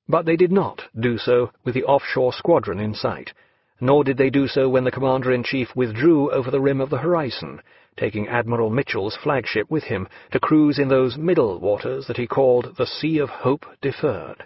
But they did not do so with the offshore squadron in sight, nor did they do so when the Commander-in-Chief withdrew over the rim of the horizon, taking Admiral Mitchell's flagship with him to cruise in those middle waters that he called the Sea of Hope Deferred.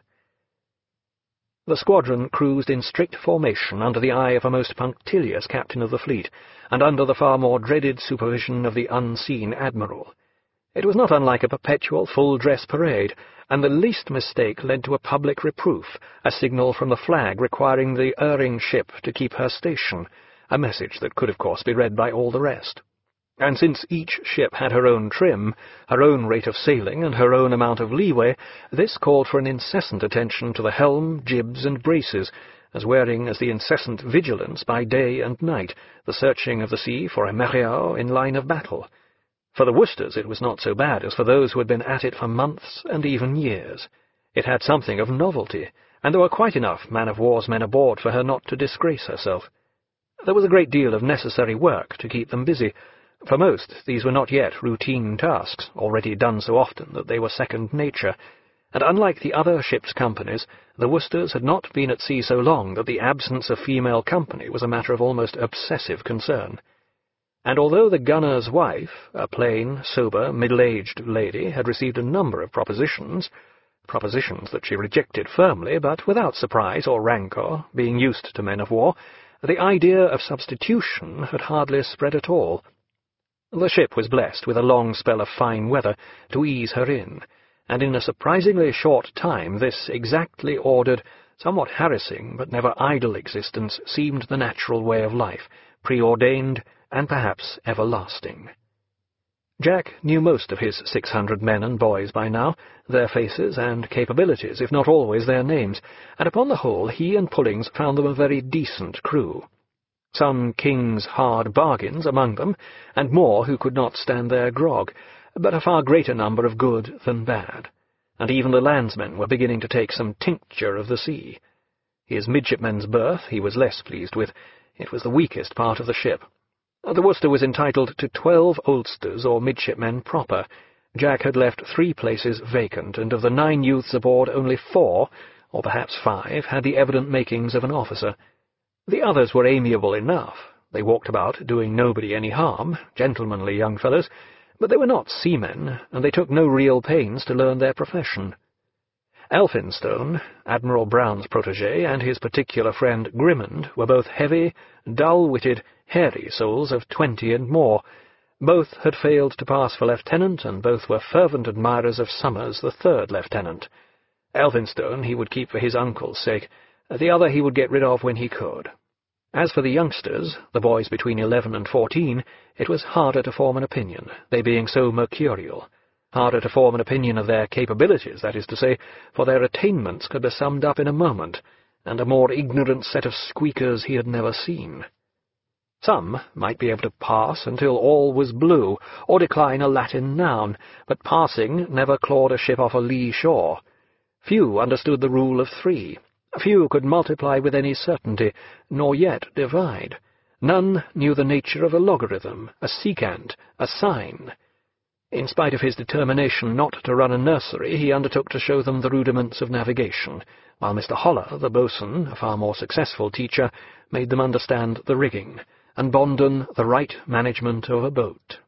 The squadron cruised in strict formation under the eye of a most punctilious captain of the fleet, and under the far more dreaded supervision of the unseen admiral. It was not unlike a perpetual full-dress parade, and the least mistake led to a public reproof, a signal from the flag requiring the erring ship to keep her station, a message that could of course be read by all the rest. And since each ship had her own trim, her own rate of sailing, and her own amount of leeway, this called for an incessant attention to the helm, jibs, and braces, as wearing as the incessant vigilance by day and night, the searching of the sea for a Mereau in line of battle. For the Worcesters it was not so bad as for those who had been at it for months and even years. It had something of novelty, and there were quite enough man-of-war's men aboard for her not to disgrace herself. There was a great deal of necessary work to keep them busy. For most, these were not yet routine tasks, already done so often that they were second nature, and unlike the other ship's companies, the Worcesters had not been at sea so long that the absence of female company was a matter of almost obsessive concern. And although the gunner's wife, a plain, sober, middle-aged lady, had received a number of propositions that she rejected firmly, but without surprise or rancour, being used to men-of-war, the idea of substitution had hardly spread at all. The ship was blessed with a long spell of fine weather to ease her in, and in a surprisingly short time this exactly ordered, somewhat harassing but never idle existence seemed the natural way of life, preordained and perhaps everlasting. Jack knew most of his 600 men and boys by now, their faces and capabilities, if not always their names, and upon the whole he and Pullings found them a very decent crew. Some king's hard bargains among them, and more who could not stand their grog, but a far greater number of good than bad, and even the landsmen were beginning to take some tincture of the sea. His midshipman's berth he was less pleased with. It was the weakest part of the ship. The Worcester was entitled to 12 oldsters or midshipmen proper. Jack had left 3 places vacant, and of the 9 youths aboard only 4, or perhaps 5, had the evident makings of an officer. The others were amiable enough. They walked about doing nobody any harm, gentlemanly young fellows, but they were not seamen, and they took no real pains to learn their profession. Elphinstone, Admiral Brown's protégé, and his particular friend Grimmond were both heavy, dull-witted, hairy souls of 20 and more. Both had failed to pass for lieutenant, and both were fervent admirers of Summers, the 3rd lieutenant. Elphinstone he would keep for his uncle's sake. The other he would get rid of when he could. As for the youngsters, the boys between 11 and 14, it was harder to form an opinion, they being so mercurial. Harder to form an opinion of their capabilities, that is to say, for their attainments could be summed up in a moment, and a more ignorant set of squeakers he had never seen. Some might be able to pass until all was blue, or decline a Latin noun, but passing never clawed a ship off a lee shore. Few understood the rule of 3. Few could multiply with any certainty, nor yet divide. None knew the nature of a logarithm, a secant, a sine. In spite of his determination not to run a nursery, he undertook to show them the rudiments of navigation, while Mr. Holler, the boatswain, a far more successful teacher, made them understand the rigging, and Bondon the right management of a boat.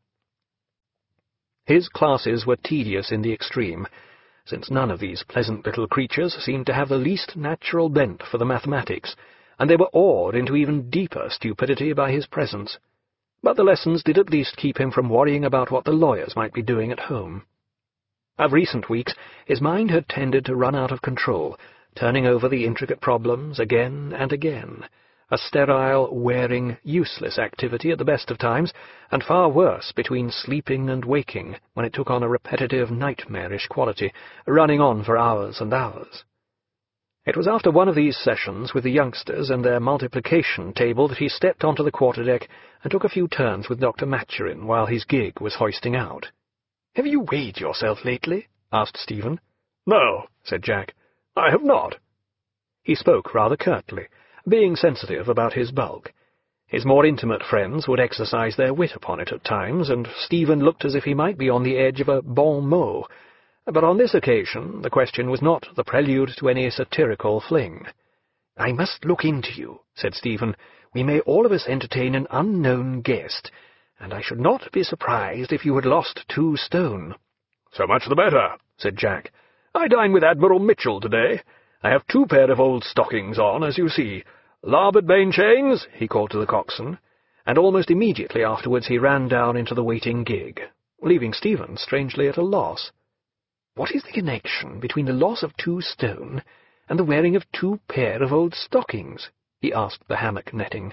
His classes were tedious in the extreme, since none of these pleasant little creatures seemed to have the least natural bent for the mathematics, and they were awed into even deeper stupidity by his presence. But the lessons did at least keep him from worrying about what the lawyers might be doing at home. Of recent weeks his mind had tended to run out of control, turning over the intricate problems again and again, a sterile, wearing, useless activity at the best of times, and far worse between sleeping and waking, when it took on a repetitive, nightmarish quality, running on for hours and hours. It was after one of these sessions with the youngsters and their multiplication table that he stepped onto the quarterdeck and took a few turns with Dr. Maturin while his gig was hoisting out. "Have you weighed yourself lately?" asked Stephen. "No," said Jack, "I have not." He spoke rather curtly, being sensitive about his bulk. His more intimate friends would exercise their wit upon it at times, and Stephen looked as if he might be on the edge of a bon mot, But on this occasion the question was not the prelude to any satirical fling. "I must look into you," said Stephen. "We may all of us entertain an unknown guest, and I should not be surprised if you had lost 2 stone." "So much the better," said Jack. "I dine with Admiral Mitchell today. I have 2 pair of old stockings on, as you see. Larboard main chains," he called to the coxswain, and almost immediately afterwards he ran down into the waiting gig, leaving Stephen strangely at a loss. What is the connection between the loss of 2 stone and the wearing of 2 pair of old stockings? He asked the hammock netting.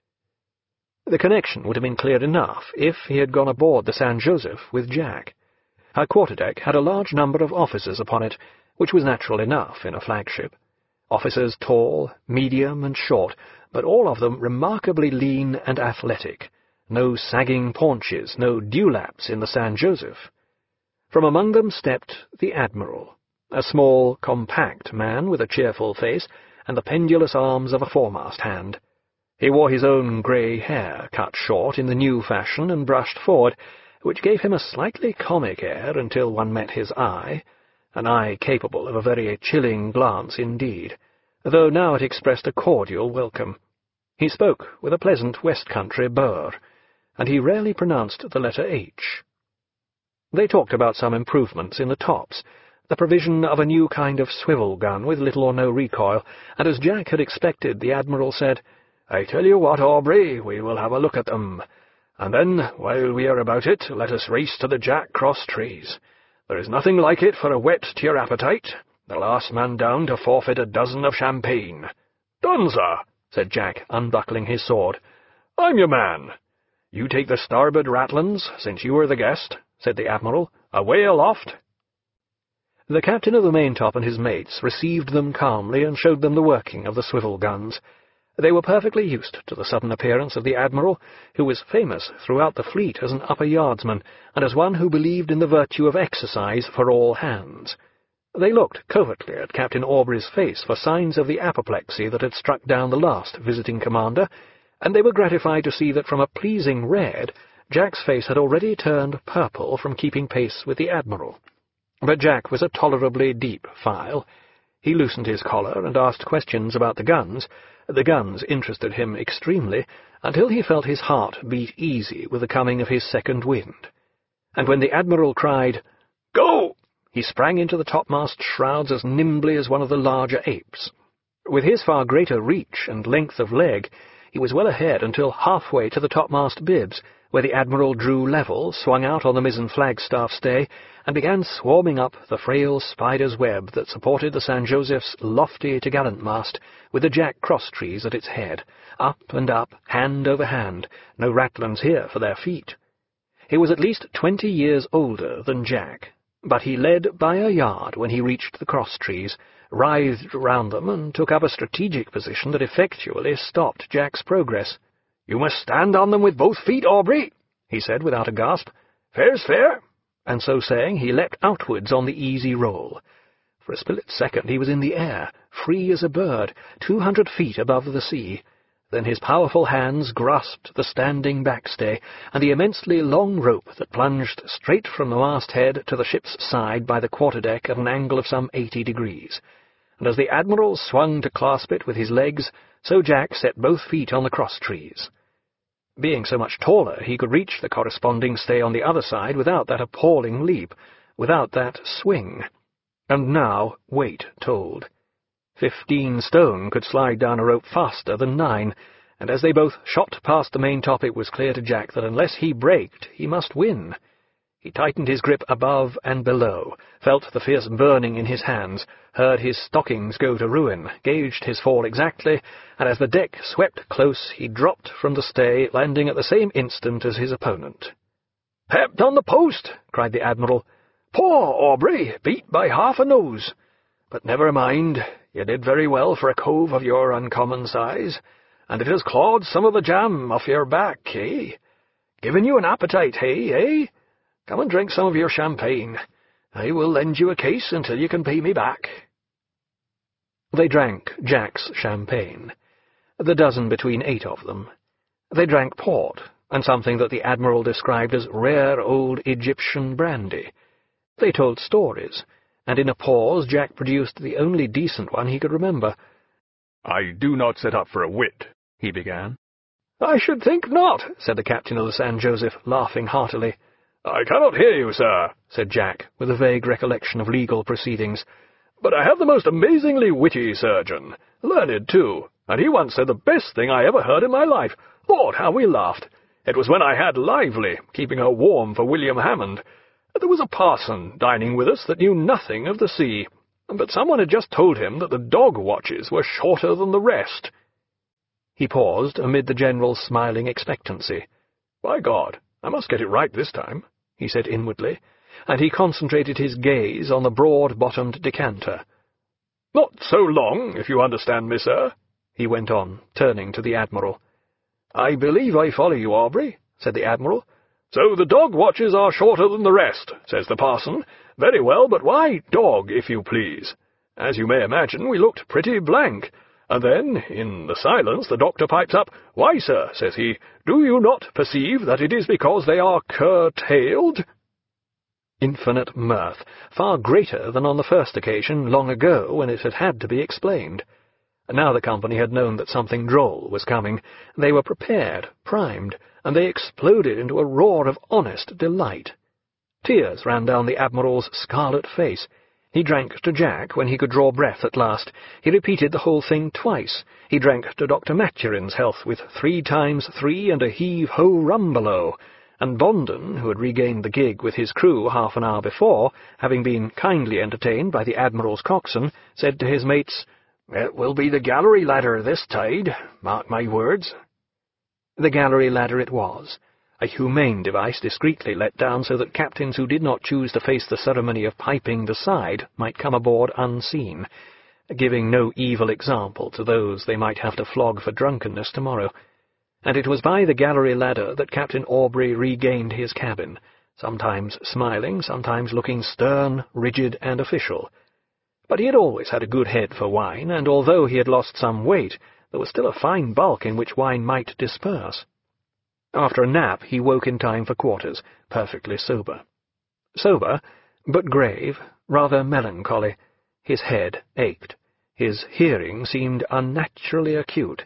The connection would have been clear enough if he had gone aboard the San Joseph with Jack. Her quarterdeck had a large number of officers upon it, which was natural enough in a flagship. Officers tall, medium, and short, but all of them remarkably lean and athletic. No sagging paunches, no dewlaps in the San Joseph. From among them stepped the Admiral, a small, compact man with a cheerful face and the pendulous arms of a foremast hand. He wore his own grey hair, cut short in the new fashion and brushed forward, which gave him a slightly comic air until one met his eye, an eye capable of a very chilling glance indeed, though now it expressed a cordial welcome. He spoke with a pleasant west-country burr, and he rarely pronounced the letter H. They talked about some improvements in the tops, the provision of a new kind of swivel gun with little or no recoil, and as Jack had expected, the Admiral said, "I tell you what, Aubrey, we will have a look at them. And then, while we are about it, let us race to the Jack Cross trees. There is nothing like it for a whet to your appetite. The last man down to forfeit a dozen of champagne." "Done, sir," said Jack, unbuckling his sword. "I'm your man. You take the starboard ratlins, since you are the guest," said the Admiral. "Away aloft." The captain of the maintop and his mates received them calmly and showed them the working of the swivel guns. They were perfectly used to the sudden appearance of the Admiral, who was famous throughout the fleet as an upper yardsman, and as one who believed in the virtue of exercise for all hands. They looked covertly at Captain Aubrey's face for signs of the apoplexy that had struck down the last visiting commander, and they were gratified to see that from a pleasing red, Jack's face had already turned purple from keeping pace with the Admiral. But Jack was a tolerably deep file. He loosened his collar and asked questions about the guns. The guns interested him extremely, until he felt his heart beat easy with the coming of his second wind. And when the Admiral cried, "Go!" he sprang into the topmast shrouds as nimbly as one of the larger apes. With his far greater reach and length of leg, he was well ahead until halfway to the topmast bibs, where the Admiral drew level, swung out on the mizzen flagstaff stay, and began swarming up the frail spider's web that supported the San Joseph's lofty topgallant-mast, with the Jack cross-trees at its head, up and up, hand over hand, no ratlins here for their feet. He was at least 20 years older than Jack, but he led by a yard when he reached the cross-trees, writhed round them, and took up a strategic position that effectually stopped Jack's progress. "You must stand on them with both feet, Aubrey," he said without a gasp. "Fair's fair." And so saying, he leapt outwards on the easy roll. For a split second he was in the air, free as a bird, 200 feet above the sea. Then his powerful hands grasped the standing backstay, and the immensely long rope that plunged straight from the masthead to the ship's side by the quarterdeck at an angle of some 80 degrees. And as the Admiral swung to clasp it with his legs, so Jack set both feet on the cross-trees. Being so much taller, he could reach the corresponding stay on the other side without that appalling leap, without that swing. And now weight told. 15 stone could slide down a rope faster than 9, and as they both shot past the maintop, it was clear to Jack that unless he braked, he must win. He tightened his grip above and below, felt the fierce burning in his hands, heard his stockings go to ruin, gauged his fall exactly, and as the deck swept close, he dropped from the stay, landing at the same instant as his opponent. "Pepped on the post!" cried the Admiral. "Poor Aubrey, beat by half a nose. But never mind, you did very well for a cove of your uncommon size, and it has clawed some of the jam off your back, eh? Given you an appetite, eh? Come and drink some of your champagne. I will lend you a case until you can pay me back." They drank Jack's champagne, the dozen between 8 of them. They drank port, and something that the Admiral described as rare old Egyptian brandy. They told stories, and in a pause Jack produced the only decent one he could remember. "I do not set up for a wit," he began. "I should think not," said the captain of the San Joseph, laughing heartily. "I cannot hear you, sir," said Jack, with a vague recollection of legal proceedings. "But I have the most amazingly witty surgeon, learned too, and he once said the best thing I ever heard in my life. Lord, how we laughed! It was when I had Lively, keeping her warm for William Hammond. There was a parson dining with us that knew nothing of the sea, but someone had just told him that the dog watches were shorter than the rest." He paused amid the general smiling expectancy. "By God, I must get it right this time," he said inwardly, and he concentrated his gaze on the broad-bottomed decanter. "Not so long, if you understand me, sir," he went on, turning to the Admiral. "I believe I follow you, Aubrey," said the Admiral. "So the dog watches are shorter than the rest," says the parson. "Very well, but why dog, if you please? As you may imagine, we looked pretty blank, and then, in the silence, the doctor pipes up. 'Why, sir,' says he, 'do you not perceive that it is because they are curtailed?'" Infinite mirth, far greater than on the first occasion long ago when it had to be explained. Now the company had known that something droll was coming. They were prepared, primed, and they exploded into a roar of honest delight. Tears ran down the Admiral's scarlet face. He drank to Jack when he could draw breath at last. He repeated the whole thing twice. He drank to Dr. Maturin's health with 3 times 3 and a heave-ho rum below, and Bondon, who had regained the gig with his crew half an hour before, having been kindly entertained by the Admiral's coxswain, said to his mates, "It will be the gallery ladder this tide, mark my words." The gallery ladder it was, a humane device discreetly let down so that captains who did not choose to face the ceremony of piping the side might come aboard unseen, giving no evil example to those they might have to flog for drunkenness tomorrow. And it was by the gallery ladder that Captain Aubrey regained his cabin, sometimes smiling, sometimes looking stern, rigid, and official. But he had always had a good head for wine, and although he had lost some weight, there was still a fine bulk in which wine might disperse. After a nap he woke in time for quarters, perfectly sober. Sober, but grave, rather melancholy. His head ached. His hearing seemed unnaturally acute.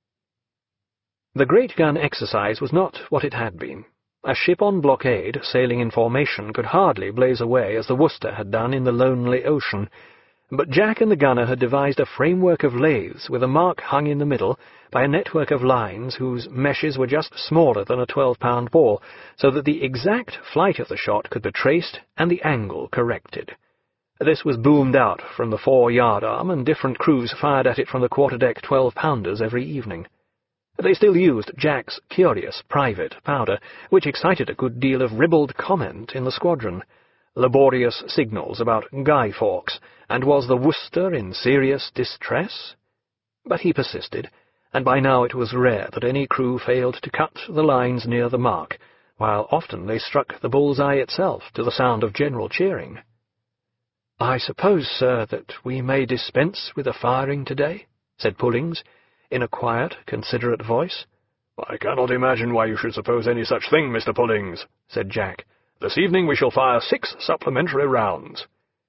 The great gun exercise was not what it had been. A ship on blockade, sailing in formation, could hardly blaze away as the Worcester had done in the lonely ocean, but Jack and the gunner had devised a framework of lathes with a mark hung in the middle by a network of lines whose meshes were just smaller than a 12-pound ball, so that the exact flight of the shot could be traced and the angle corrected. This was boomed out from the fore-yard arm, and different crews fired at it from the quarter-deck 12-pounders every evening. They still used Jack's curious private powder, which excited a good deal of ribald comment in the squadron. Laborious signals about Guy Fawkes, and was the Worcester in serious distress? But he persisted, and by now it was rare that any crew failed to cut the lines near the mark, while often they struck the bull's-eye itself to the sound of general cheering. "I suppose, sir, that we may dispense with the firing today?" said Pullings, in a quiet, considerate voice. "I cannot imagine why you should suppose any such thing, Mr. Pullings," said Jack. "This evening we shall fire 6 supplementary rounds."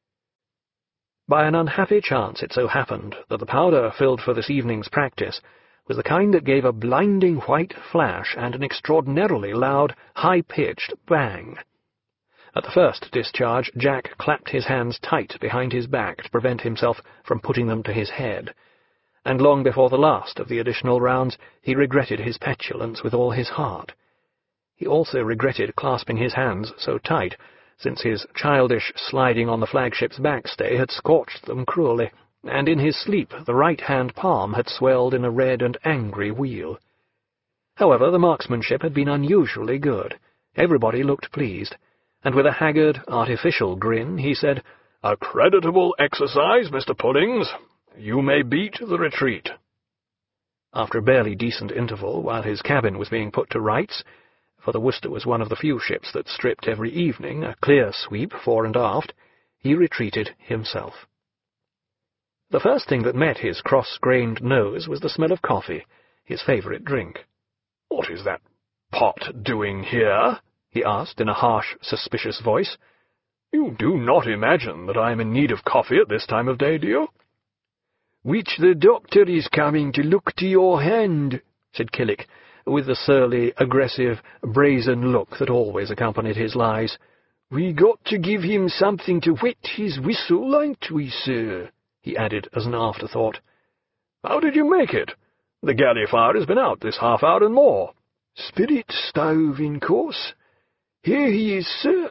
By an unhappy chance it so happened that the powder filled for this evening's practice was the kind that gave a blinding white flash and an extraordinarily loud, high-pitched bang. At the first discharge, Jack clapped his hands tight behind his back to prevent himself from putting them to his head, and long before the last of the additional rounds he regretted his petulance with all his heart. He also regretted clasping his hands so tight, since his childish sliding on the flagship's backstay had scorched them cruelly, and in his sleep the right-hand palm had swelled in a red and angry wheal. However, the marksmanship had been unusually good. Everybody looked pleased, and with a haggard, artificial grin he said, "A creditable exercise, Mr. Pullings. You may beat the retreat." After a barely decent interval, while his cabin was being put to rights, for the Worcester was one of the few ships that stripped every evening, a clear sweep fore and aft, he retreated himself. The first thing that met his cross-grained nose was the smell of coffee, his favourite drink. "What is that pot doing here?" he asked in a harsh, suspicious voice. You do not imagine that I am in need of coffee at this time of day, do you?" "Which the doctor is coming to look to your hand," said Killick, with the surly, aggressive, brazen look that always accompanied his lies. "We got to give him something to wet his whistle, ain't we, sir?" he added as an afterthought. "How did you make it? The galley fire has been out this half-hour and more." "Spirit stove, in course. Here he is, sir."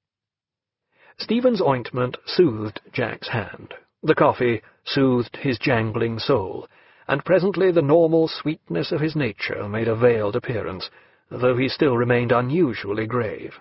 Stephen's ointment soothed Jack's hand. The coffee soothed his jangling soul, and presently the normal sweetness of his nature made a veiled appearance, though he still remained unusually grave.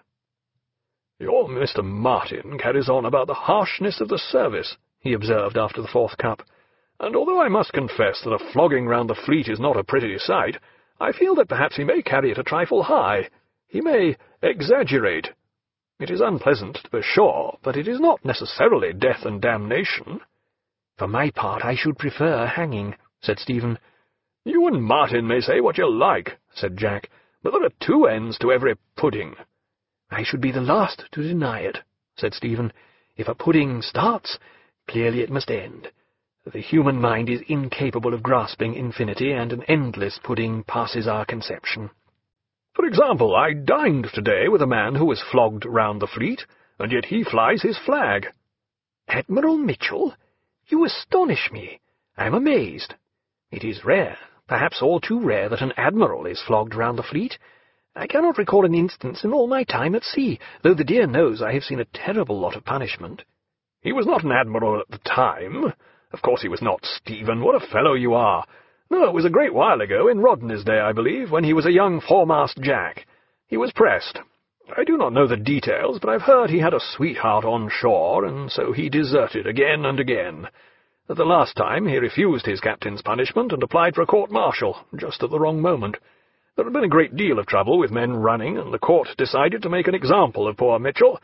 "Your Mr. Martin carries on about the harshness of the service," he observed after the fourth cup, "and although I must confess that a flogging round the fleet is not a pretty sight, I feel that perhaps he may carry it a trifle high. He may exaggerate. It is unpleasant, to be sure, but it is not necessarily death and damnation." "For my part, I should prefer hanging," said Stephen. "You and Martin may say what you like," said Jack, "but there are two ends to every pudding." "I should be the last to deny it," said Stephen. "If a pudding starts, clearly it must end. The human mind is incapable of grasping infinity, and an endless pudding passes our conception." "For example, I dined today with a man who was flogged round the fleet, and yet he flies his flag." "Admiral Mitchell? You astonish me. I am amazed. It is rare, perhaps all too rare, that an admiral is flogged round the fleet. I cannot recall an instance in all my time at sea, though the dear knows I have seen a terrible lot of punishment." "He was not an admiral at the time. Of course he was not, Stephen. What a fellow you are! No, it was a great while ago, in Rodney's day, I believe, when he was a young foremast Jack. He was pressed. I do not know the details, but I've heard he had a sweetheart on shore, and so he deserted again and again. At the last time he refused his captain's punishment and applied for a court-martial, just at the wrong moment. There had been a great deal of trouble with men running, and the court decided to make an example of poor Mitchell.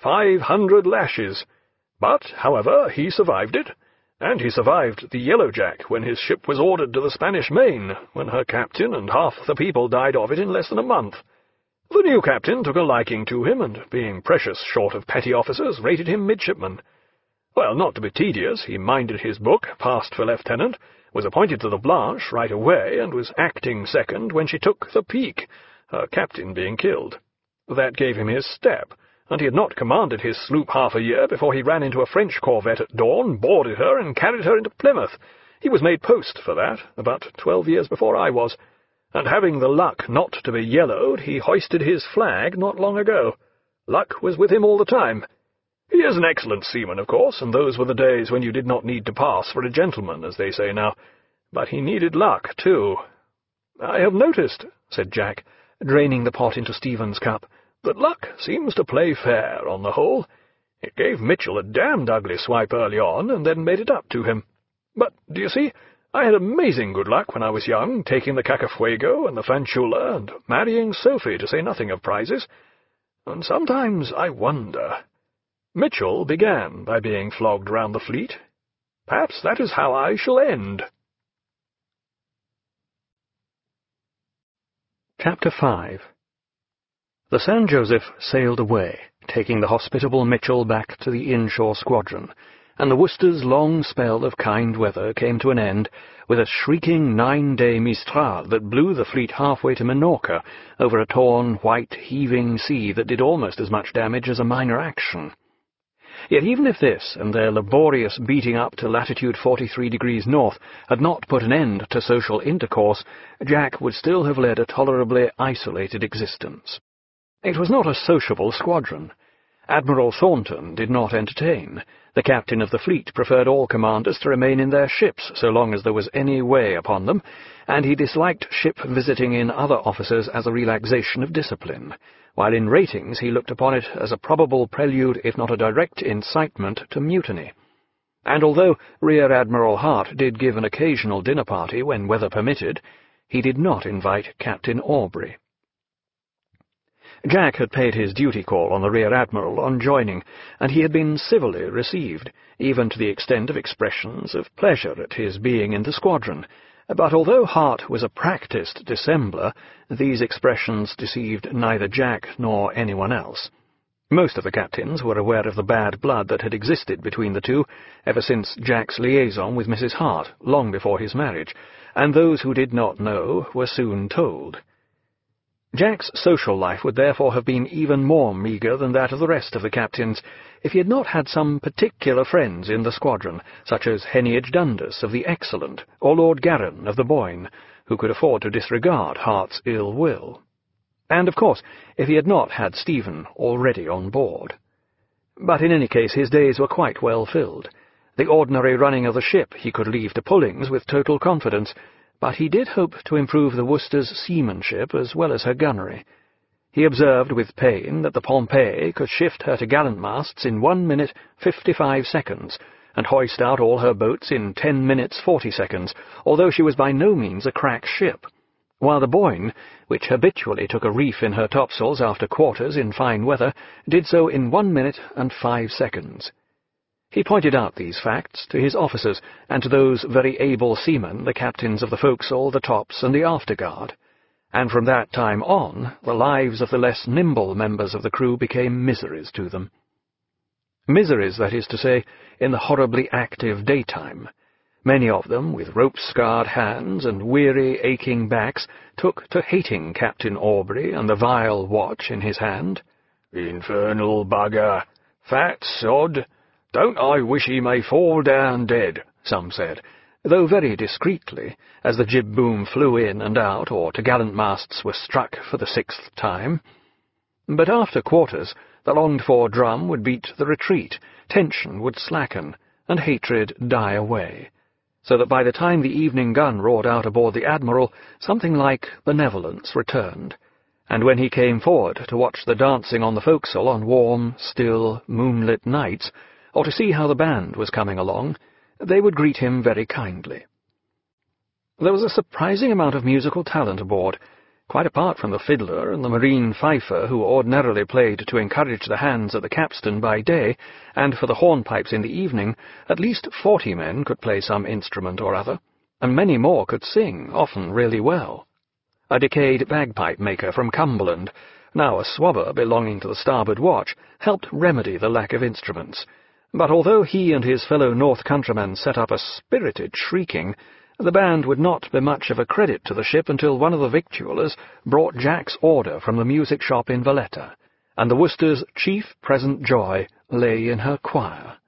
500 lashes. But, however, he survived it. And he survived the Yellow Jack when his ship was ordered to the Spanish Main, when her captain and half the people died of it in less than a month. The new captain took a liking to him, and, being precious short of petty officers, rated him midshipman. Well, not to be tedious, he minded his book, passed for lieutenant, was appointed to the Blanche right away, and was acting second when she took the Peak, her captain being killed. That gave him his step, and he had not commanded his sloop half a year before he ran into a French corvette at dawn, boarded her, and carried her into Plymouth. He was made post for that, about 12 years before I was, and having the luck not to be yellowed, he hoisted his flag not long ago. Luck was with him all the time. He is an excellent seaman, of course, and those were the days when you did not need to pass for a gentleman, as they say now. But he needed luck, too." "I have noticed," said Jack, draining the pot into Stephen's cup, "that luck seems to play fair, on the whole. It gave Mitchell a damned ugly swipe early on, and then made it up to him. But, do you see, I had amazing good luck when I was young, taking the Cacafuego and the Fanchula, and marrying Sophie, to say nothing of prizes. And sometimes I wonder. Mitchell began by being flogged round the fleet. Perhaps that is how I shall end." Chapter 5. The San Joseph sailed away, taking the hospitable Mitchell back to the inshore squadron, and the Worcester's long spell of kind weather came to an end with a shrieking 9-day mistral that blew the fleet halfway to Minorca over a torn, white, heaving sea that did almost as much damage as a minor action. Yet even if this, and their laborious beating up to latitude 43 degrees north, had not put an end to social intercourse, Jack would still have led a tolerably isolated existence. It was not a sociable squadron. Admiral Thornton did not entertain. The captain of the fleet preferred all commanders to remain in their ships so long as there was any way upon them, and he disliked ship visiting in other officers as a relaxation of discipline, while in ratings he looked upon it as a probable prelude, if not a direct incitement, to mutiny. And although Rear Admiral Hart did give an occasional dinner party when weather permitted, he did not invite Captain Aubrey. Jack had paid his duty call on the Rear Admiral on joining, and he had been civilly received, even to the extent of expressions of pleasure at his being in the squadron. But although Hart was a practised dissembler, these expressions deceived neither Jack nor anyone else. Most of the captains were aware of the bad blood that had existed between the two ever since Jack's liaison with Mrs. Hart, long before his marriage, and those who did not know were soon told. Jack's social life would therefore have been even more meagre than that of the rest of the captains, if he had not had some particular friends in the squadron, such as Heneage Dundas of the Excellent, or Lord Garron of the Boyne, who could afford to disregard Hart's ill will. And, of course, if he had not had Stephen already on board. But in any case his days were quite well filled. The ordinary running of the ship he could leave to Pullings with total confidence, but he did hope to improve the Worcester's seamanship as well as her gunnery. He observed with pain that the Pompey could shift her topgallant-masts in 1 minute 55 seconds, and hoist out all her boats in 10 minutes 40 seconds, although she was by no means a crack ship, while the Boyne, which habitually took a reef in her topsails after quarters in fine weather, did so in 1 minute and 5 seconds. He pointed out these facts to his officers and to those very able seamen, the captains of the forecastle, the tops, and the afterguard, and from that time on the lives of the less nimble members of the crew became miseries to them. Miseries, that is to say, in the horribly active daytime. Many of them, with rope-scarred hands and weary, aching backs, took to hating Captain Aubrey and the vile watch in his hand. "Infernal bugger! Fat sod! Don't I wish he may fall down dead," some said, though very discreetly, as the jib-boom flew in and out, or topgallant-masts were struck for the 6th time. But after quarters, the longed-for drum would beat the retreat, tension would slacken, and hatred die away, so that by the time the evening gun roared out aboard the Admiral, something like benevolence returned, and when he came forward to watch the dancing on the forecastle on warm, still, moonlit nights, or to see how the band was coming along, they would greet him very kindly. There was a surprising amount of musical talent aboard, quite apart from the fiddler and the marine fifer who ordinarily played to encourage the hands at the capstan by day, and for the hornpipes in the evening. At least 40 men could play some instrument or other, and many more could sing, often really well. A decayed bagpipe-maker from Cumberland, now a swabber belonging to the starboard watch, helped remedy the lack of instruments, but although he and his fellow North Countrymen set up a spirited shrieking, the band would not be much of a credit to the ship until one of the victuallers brought Jack's order from the music shop in Valletta, and the Worcester's chief present joy lay in her choir.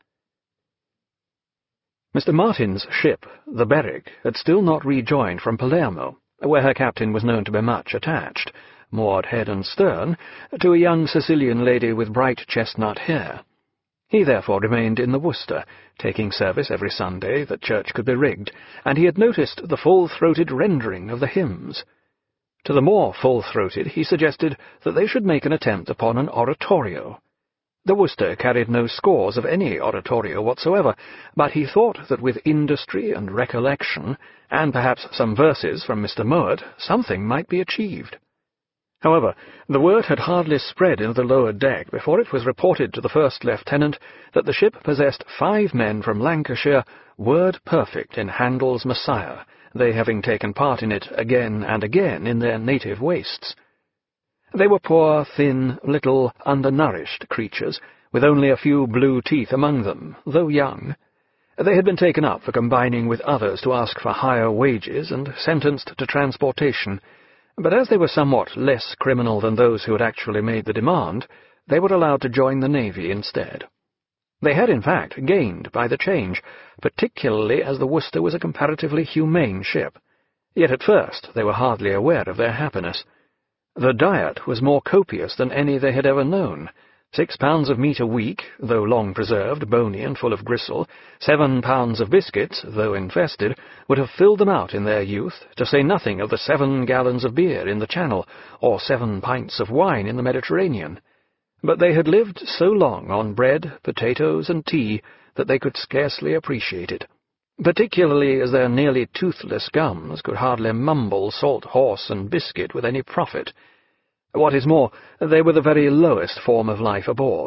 Mr. Martin's ship, the Berwick, had still not rejoined from Palermo, where her captain was known to be much attached, moored head and stern, to a young Sicilian lady with bright chestnut hair. He therefore remained in the Worcester, taking service every Sunday that church could be rigged, and he had noticed the full-throated rendering of the hymns. To the more full-throated he suggested that they should make an attempt upon an oratorio. The Worcester carried no scores of any oratorio whatsoever, but he thought that with industry and recollection, and perhaps some verses from Mr. Mowat, something might be achieved. However, the word had hardly spread into the lower deck before it was reported to the first lieutenant that the ship possessed 5 men from Lancashire, word-perfect in Handel's Messiah, they having taken part in it again and again in their native wastes. They were poor, thin, little, undernourished creatures, with only a few blue teeth among them, though young. They had been taken up for combining with others to ask for higher wages and sentenced to transportation, but as they were somewhat less criminal than those who had actually made the demand, they were allowed to join the Navy instead. They had, in fact, gained by the change, particularly as the Worcester was a comparatively humane ship, yet at first they were hardly aware of their happiness. The diet was more copious than any they had ever known. 6 pounds of meat a week, though long preserved, bony and full of gristle, 7 pounds of biscuits, though infested, would have filled them out in their youth, to say nothing of the 7 gallons of beer in the Channel, or 7 pints of wine in the Mediterranean. But they had lived so long on bread, potatoes, and tea that they could scarcely appreciate it, particularly as their nearly toothless gums could hardly mumble salt horse and biscuit with any profit. What is more, they were the very lowest form of life aboard,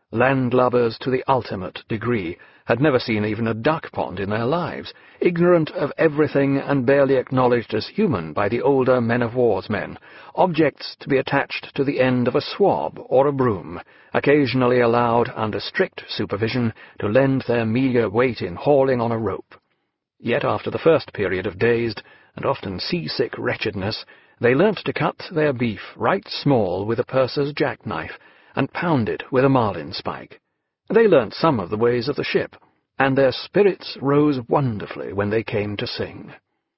landlubbers to the ultimate degree, had never seen even a duck pond in their lives, ignorant of everything and barely acknowledged as human by the older men-of-war's men, objects to be attached to the end of a swab or a broom, occasionally allowed, under strict supervision, to lend their meagre weight in hauling on a rope. Yet after the first period of dazed and often seasick wretchedness, they learnt to cut their beef right small with a purser's jackknife, and pound it with a marlinspike. They learnt some of the ways of the ship, and their spirits rose wonderfully when they came to sing.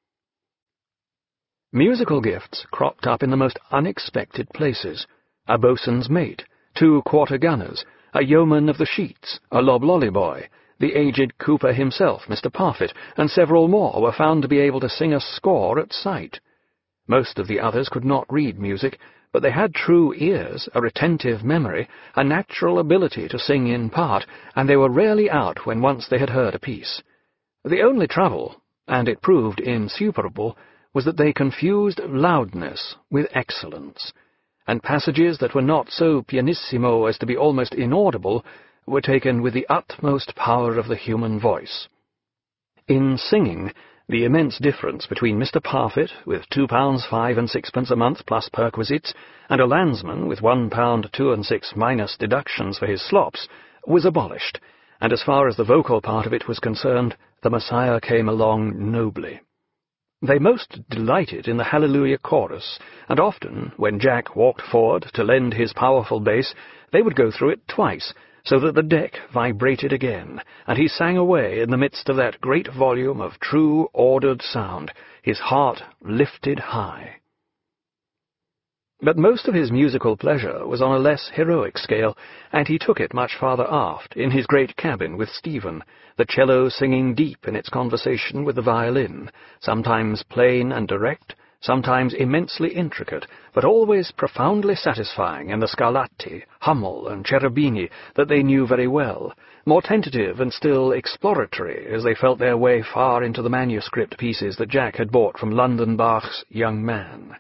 Musical gifts cropped up in the most unexpected places. A boatswain's mate, 2 quarter-gunners, a yeoman of the sheets, a loblolly boy, the aged cooper himself, Mr. Parfit, and several more were found to be able to sing a score at sight. Most of the others could not read music, but they had true ears, a retentive memory, a natural ability to sing in part, and they were rarely out when once they had heard a piece. The only trouble, and it proved insuperable, was that they confused loudness with excellence, and passages that were not so pianissimo as to be almost inaudible were taken with the utmost power of the human voice. In singing, the immense difference between Mr. Parfit, with £2 5 and 6 a month plus perquisites, and a landsman with £1 2 and 6 minus deductions for his slops, was abolished, and as far as the vocal part of it was concerned, the Messiah came along nobly. They most delighted in the Hallelujah chorus, and often, when Jack walked forward to lend his powerful bass, they would go through it twice, so that the deck vibrated again, and he sang away in the midst of that great volume of true ordered sound, his heart lifted high. But most of his musical pleasure was on a less heroic scale, and he took it much farther aft, in his great cabin with Stephen, the cello singing deep in its conversation with the violin, sometimes plain and direct, sometimes immensely intricate, but always profoundly satisfying in the Scarlatti, Hummel, and Cherubini that they knew very well, more tentative and still exploratory as they felt their way far into the manuscript pieces that Jack had bought from London Bach's Young Man.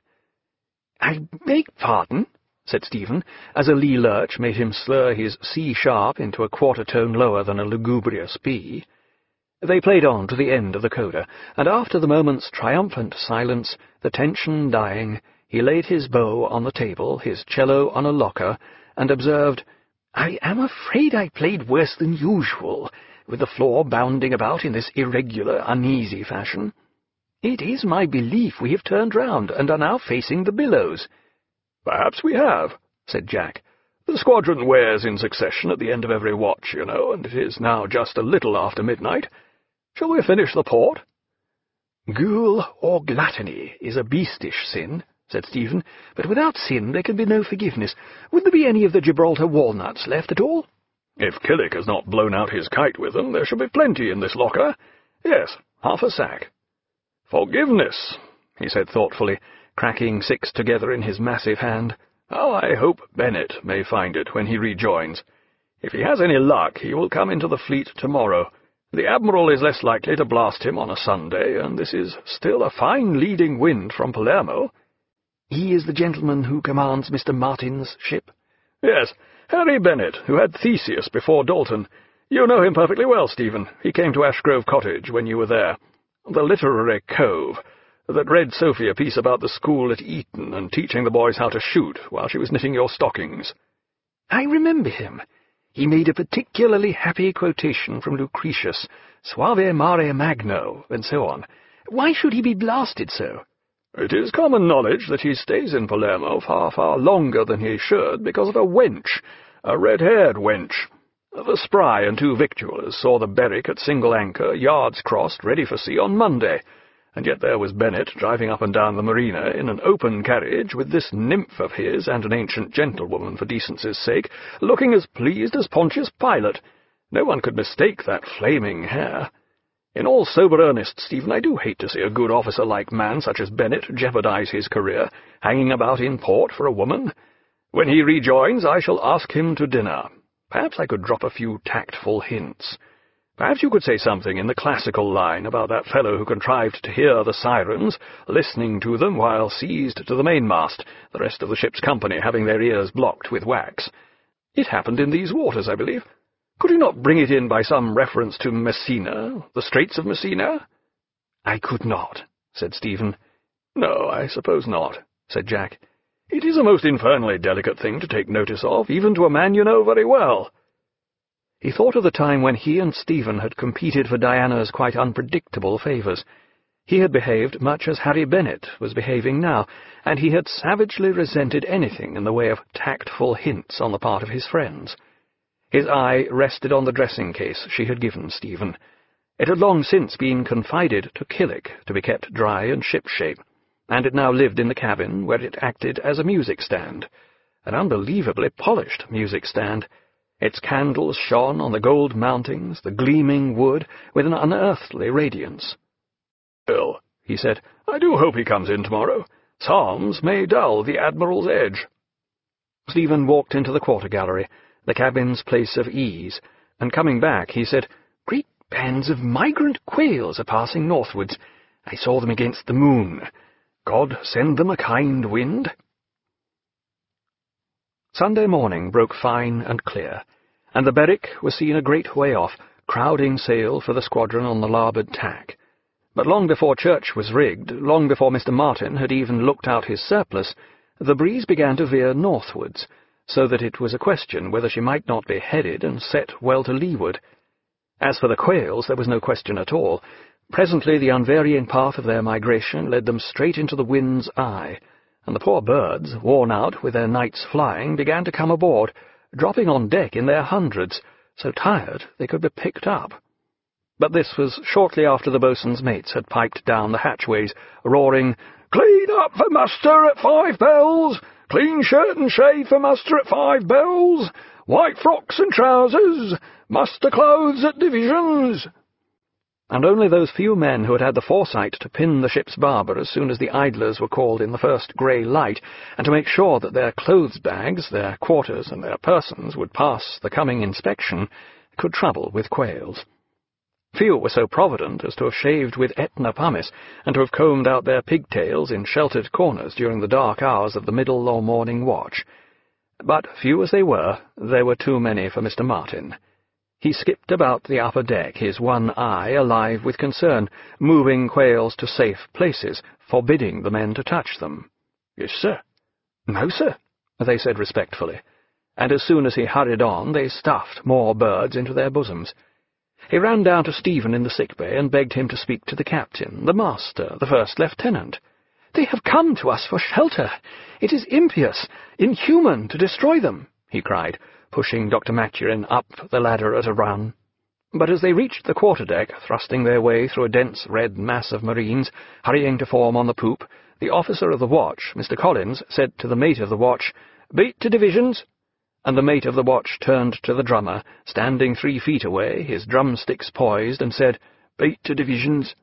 "I beg pardon," said Stephen, as a lee lurch made him slur his C-sharp into a quarter-tone lower than a lugubrious B. They played on to the end of the coda, and after the moment's triumphant silence, the tension dying, he laid his bow on the table, his cello on a locker, and observed, "I am afraid I played worse than usual, with the floor bounding about in this irregular, uneasy fashion. It is my belief we have turned round, and are now facing the billows." "Perhaps we have," said Jack. "The squadron wears in succession at the end of every watch, you know, and it is now just a little after midnight. Shall we finish the port?" "Ghoul or gluttony is a beastish sin," said Stephen, "but without sin there can be no forgiveness. Would there be any of the Gibraltar walnuts left at all?" "If Killick has not blown out his kite with them, there shall be plenty in this locker. Yes, half a sack." "Forgiveness," he said thoughtfully, cracking 6 together in his massive hand. "How I hope Bennet may find it when he rejoins. If he has any luck, he will come into the fleet tomorrow. The Admiral is less likely to blast him on a Sunday, and this is still a fine leading wind from Palermo." "He is the gentleman who commands Mr. Martin's ship?" "Yes, Harry Bennet, who had Theseus before Dalton. You know him perfectly well, Stephen. He came to Ashgrove Cottage when you were there. The literary cove that read Sophie a piece about the school at Eton and teaching the boys how to shoot while she was knitting your stockings." "I remember him. He made a particularly happy quotation from Lucretius, Suave mare magno, and so on. Why should he be blasted so?" "It is common knowledge that he stays in Palermo far, far longer than he should because of a wench, a red-haired wench. The Spry and 2 victuallers saw the Berwick at single anchor, yards crossed, ready for sea on Monday, and yet there was Bennet driving up and down the marina in an open carriage with this nymph of his and an ancient gentlewoman for decency's sake, looking as pleased as Pontius Pilate. No one could mistake that flaming hair. In all sober earnest, Stephen, I do hate to see a good officer-like man such as Bennet jeopardize his career, hanging about in port for a woman. When he rejoins, I shall ask him to dinner. Perhaps I could drop a few tactful hints. Perhaps you could say something in the classical line about that fellow who contrived to hear the sirens, listening to them while seized to the mainmast, the rest of the ship's company having their ears blocked with wax. It happened in these waters, I believe. Could you not bring it in by some reference to Messina, the Straits of Messina?" "I could not," said Stephen. "No, I suppose not," said Jack. "It is a most infernally delicate thing to take notice of, even to a man you know very well." He thought of the time when he and Stephen had competed for Diana's quite unpredictable favours. He had behaved much as Harry Bennet was behaving now, and he had savagely resented anything in the way of tactful hints on the part of his friends. His eye rested on the dressing-case she had given Stephen. It had long since been confided to Killick to be kept dry and shipshape, and it now lived in the cabin, where it acted as a music-stand, an unbelievably polished music-stand. Its candles shone on the gold mountings, the gleaming wood, with an unearthly radiance. "Well," he said, "I do hope he comes in tomorrow. Psalms may dull the Admiral's edge." Stephen walked into the quarter-gallery, the cabin's place of ease, and coming back he said, "Great bands of migrant quails are passing northwards. I saw them against the moon. God send them a kind wind." Sunday morning broke fine and clear, and the Berwick was seen a great way off, crowding sail for the squadron on the larboard tack. But long before church was rigged, long before Mr. Martin had even looked out his surplice, the breeze began to veer northwards, so that it was a question whether she might not be headed and set well to leeward. As for the quails, there was no question at all. Presently the unvarying path of their migration led them straight into the wind's eye, and the poor birds, worn out with their nights flying, began to come aboard, dropping on deck in their hundreds, so tired they could be picked up. But this was shortly after the boatswain's mates had piped down the hatchways, roaring, "Clean up for muster at 5 bells! Clean shirt and shave for muster at 5 bells! White frocks and trousers! Muster clothes at divisions!" And only those few men who had had the foresight to pin the ship's barber as soon as the idlers were called in the first grey light, and to make sure that their clothes-bags, their quarters, and their persons would pass the coming inspection, could trouble with quails. Few were so provident as to have shaved with Etna pumice, and to have combed out their pigtails in sheltered corners during the dark hours of the middle or morning watch. But, few as they were too many for Mr. Martin. He skipped about the upper deck, his one eye alive with concern, moving quails to safe places, forbidding the men to touch them. "Yes, sir." "No, sir," they said respectfully, and as soon as he hurried on, they stuffed more birds into their bosoms. He ran down to Stephen in the sick-bay and begged him to speak to the captain, the master, the first lieutenant. "They have come to us for shelter. It is impious, inhuman to destroy them," he cried, pushing Dr. Maturin up the ladder at a run. But as they reached the quarter-deck, thrusting their way through a dense red mass of marines, hurrying to form on the poop, the officer of the watch, Mr. Collins, said to the mate of the watch, "Beat to divisions," and the mate of the watch turned to the drummer, standing 3 feet away, his drumsticks poised, and said, "Beat to divisions."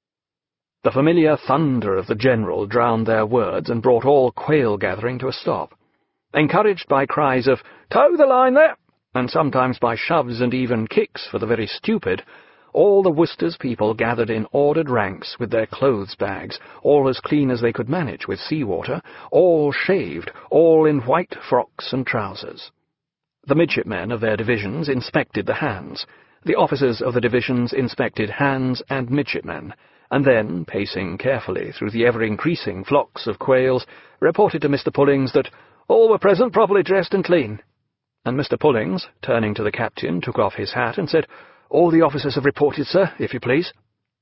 The familiar thunder of the general drowned their words and brought all quail-gathering to a stop. Encouraged by cries of, "Tow the line there!" and sometimes by shoves and even kicks for the very stupid, all the Worcester's people gathered in ordered ranks with their clothes-bags, all as clean as they could manage with sea-water, all shaved, all in white frocks and trousers. The midshipmen of their divisions inspected the hands, the officers of the divisions inspected hands and midshipmen, and then, pacing carefully through the ever-increasing flocks of quails, reported to Mr. Pullings that all were present, properly dressed and clean. And Mr. Pullings, turning to the captain, took off his hat and said, "All the officers have reported, sir, if you please."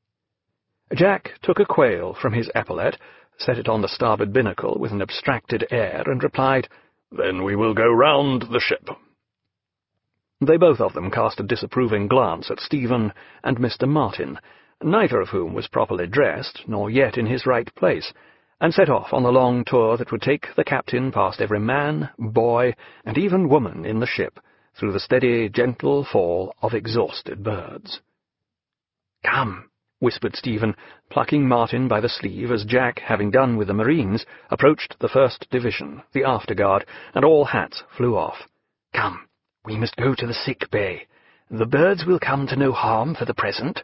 Jack took a quail from his epaulette, set it on the starboard binnacle with an abstracted air, and replied, "Then we will go round the ship." They both of them cast a disapproving glance at Stephen and Mr. Martin, neither of whom was properly dressed, nor yet in his right place, and set off on the long tour that would take the captain past every man, boy, and even woman in the ship, through the steady, gentle fall of exhausted birds. "Come," whispered Stephen, plucking Martin by the sleeve as Jack, having done with the marines, approached the first division, the afterguard, and all hats flew off. "Come, we must go to the sick-bay. The birds will come to no harm for the present."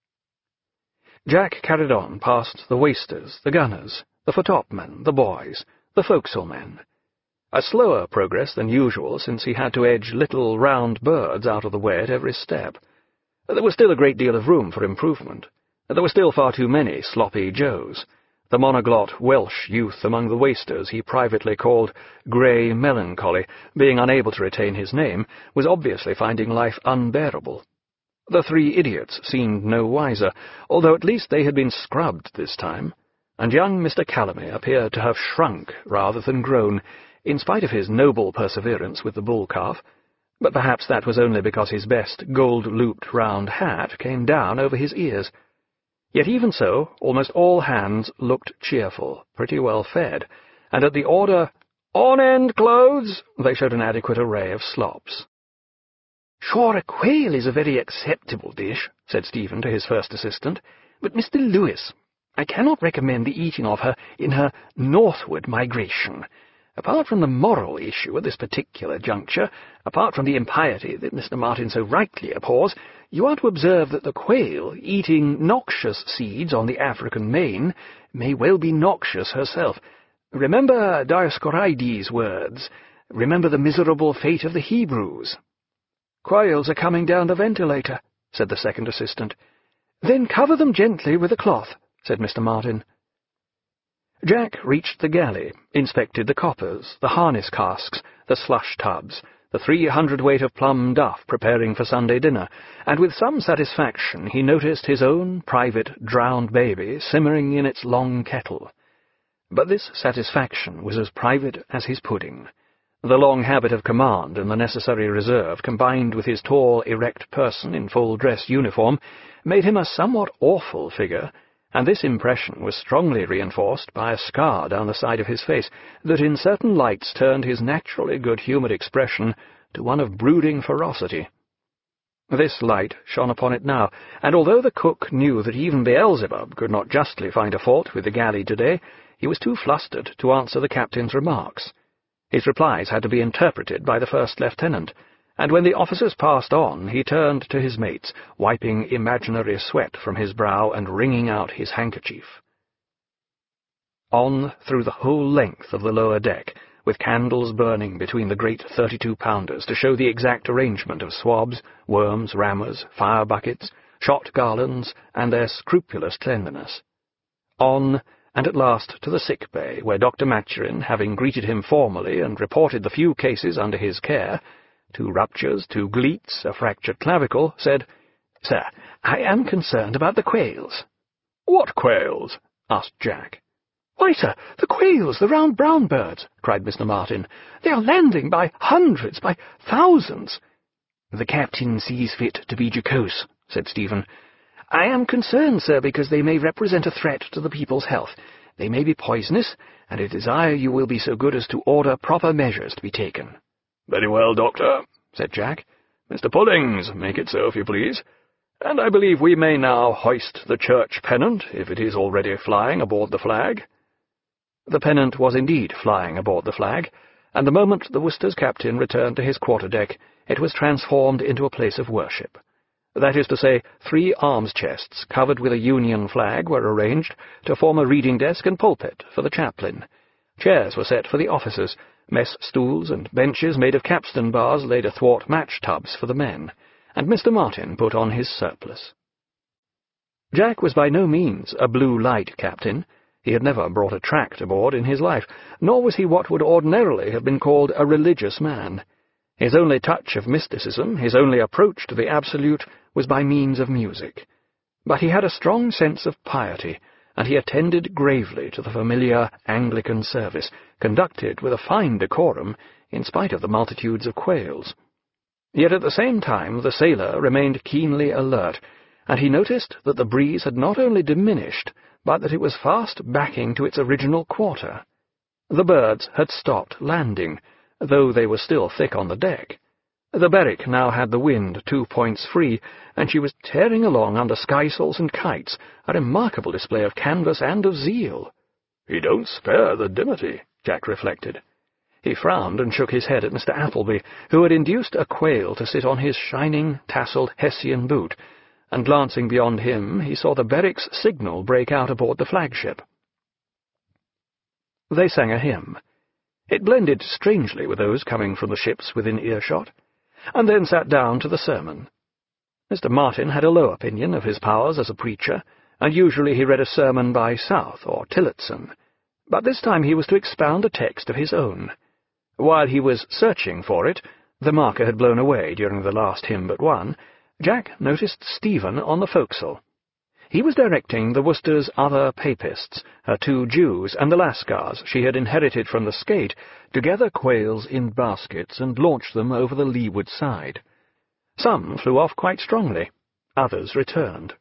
Jack carried on past the waisters, the gunners, the foretopmen, the boys, the forecastle men. A slower progress than usual, since he had to edge little round birds out of the way at every step. There was still a great deal of room for improvement. There were still far too many sloppy Joes. The monoglot Welsh youth among the wasters he privately called Grey Melancholy, being unable to retain his name, was obviously finding life unbearable. The three idiots seemed no wiser, although at least they had been scrubbed this time, and young Mr. Calamy appeared to have shrunk rather than grown, in spite of his noble perseverance with the bull-calf, but perhaps that was only because his best gold-looped round hat came down over his ears. Yet even so, almost all hands looked cheerful, pretty well fed, and at the order, "On end clothes," they showed an adequate array of slops. "Sure, a quail is a very acceptable dish," said Stephen to his first assistant, "but, Mr. Lewis, I cannot recommend the eating of her in her northward migration. Apart from the moral issue at this particular juncture, apart from the impiety that Mr. Martin so rightly abhors, you are to observe that the quail, eating noxious seeds on the African main, may well be noxious herself. Remember Dioscorides' words. Remember the miserable fate of the Hebrews." "Quails are coming down the ventilator," said the second assistant. "Then cover them gently with a cloth," said Mr. Martin. Jack reached the galley, inspected the coppers, the harness casks, the slush tubs, the 300 weight of plum duff preparing for Sunday dinner, and with some satisfaction he noticed his own private drowned baby simmering in its long kettle. But this satisfaction was as private as his pudding. The long habit of command and the necessary reserve, combined with his tall, erect person in full dress uniform, made him a somewhat awful figure, and this impression was strongly reinforced by a scar down the side of his face that in certain lights turned his naturally good-humoured expression to one of brooding ferocity. This light shone upon it now, and although the cook knew that even Beelzebub could not justly find a fault with the galley today, he was too flustered to answer the captain's remarks. His replies had to be interpreted by the first lieutenant, and when the officers passed on, he turned to his mates, wiping imaginary sweat from his brow and wringing out his handkerchief. On through the whole length of the lower deck, with candles burning between the great 32-pounders to show the exact arrangement of swabs, worms, rammers, fire-buckets, shot garlands, and their scrupulous cleanliness. On, and at last to the sick bay, where Dr. Maturin, having greeted him formally and reported the few cases under his care, 2 ruptures, 2 gleats, a fractured clavicle, said, "Sir, I am concerned about the quails." "What quails?" asked Jack. "Why, sir, the quails, the round brown birds," cried Mr. Martin. "They are landing by hundreds, by thousands." "The captain sees fit to be jocose," said Stephen. "I am concerned, sir, because they may represent a threat to the people's health. They may be poisonous, and I desire you will be so good as to order proper measures to be taken." "Very well, Doctor," said Jack. "Mr. Puddings, make it so, if you please. And I believe we may now hoist the church pennant, if it is already flying aboard the flag." The pennant was indeed flying aboard the flag, and the moment the Worcester's captain returned to his quarter-deck, it was transformed into a place of worship. That is to say, 3 arms-chests covered with a Union flag were arranged to form a reading desk and pulpit for the chaplain. Chairs were set for the officers, mess stools and benches made of capstan bars laid athwart match-tubs for the men, and Mr. Martin put on his surplice. Jack was by no means a blue light captain. He had never brought a tract aboard in his life, nor was he what would ordinarily have been called a religious man. His only touch of mysticism, his only approach to the absolute, was by means of music. But he had a strong sense of piety, and he attended gravely to the familiar Anglican service, conducted with a fine decorum, in spite of the multitudes of quails. Yet at the same time the sailor remained keenly alert, and he noticed that the breeze had not only diminished, but that it was fast backing to its original quarter. The birds had stopped landing, though they were still thick on the deck. The Berwick now had the wind 2 points free, and she was tearing along under skysails and kites, a remarkable display of canvas and of zeal. "He don't spare the dimity," Jack reflected. He frowned and shook his head at Mr. Appleby, who had induced a quail to sit on his shining, tasselled Hessian boot, and glancing beyond him he saw the Berwick's signal break out aboard the flagship. They sang a hymn. It blended strangely with those coming from the ships within earshot, and then sat down to the sermon. Mr. Martin had a low opinion of his powers as a preacher, and usually he read a sermon by South or Tillotson, but this time he was to expound a text of his own. While he was searching for it, the marker had blown away during the last hymn but one, Jack noticed Stephen on the forecastle. He was directing the Worcester's other papists, her 2 Jews, and the Lascars she had inherited from the Skate, to gather quails in baskets and launch them over the leeward side. Some flew off quite strongly, others returned.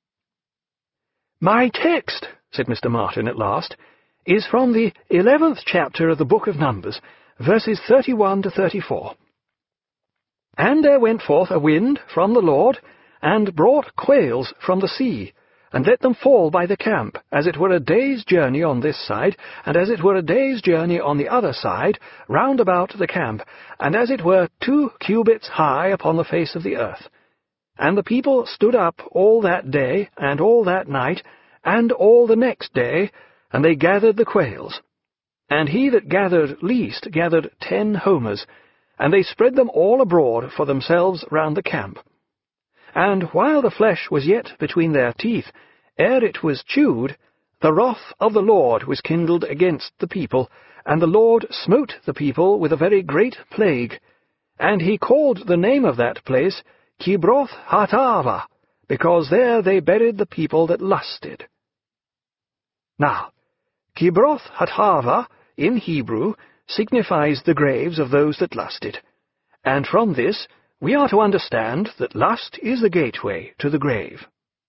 "My text," said Mr. Martin at last, "is from the 11th chapter of the Book of Numbers, verses 31 to 34. And there went forth a wind from the Lord, and brought quails from the sea, and let them fall by the camp, as it were a day's journey on this side, and as it were a day's journey on the other side, round about the camp, and as it were 2 cubits high upon the face of the earth. And the people stood up all that day, and all that night, and all the next day, and they gathered the quails. And he that gathered least gathered 10 homers, and they spread them all abroad for themselves round the camp. And while the flesh was yet between their teeth, ere it was chewed, the wrath of the Lord was kindled against the people, and the Lord smote the people with a very great plague. And he called the name of that place Kibroth Hattaavah, because there they buried the people that lusted." Now, Kibroth Hattaavah, in Hebrew, signifies the graves of those that lusted, and from this we are to understand that lust is the gateway to the grave.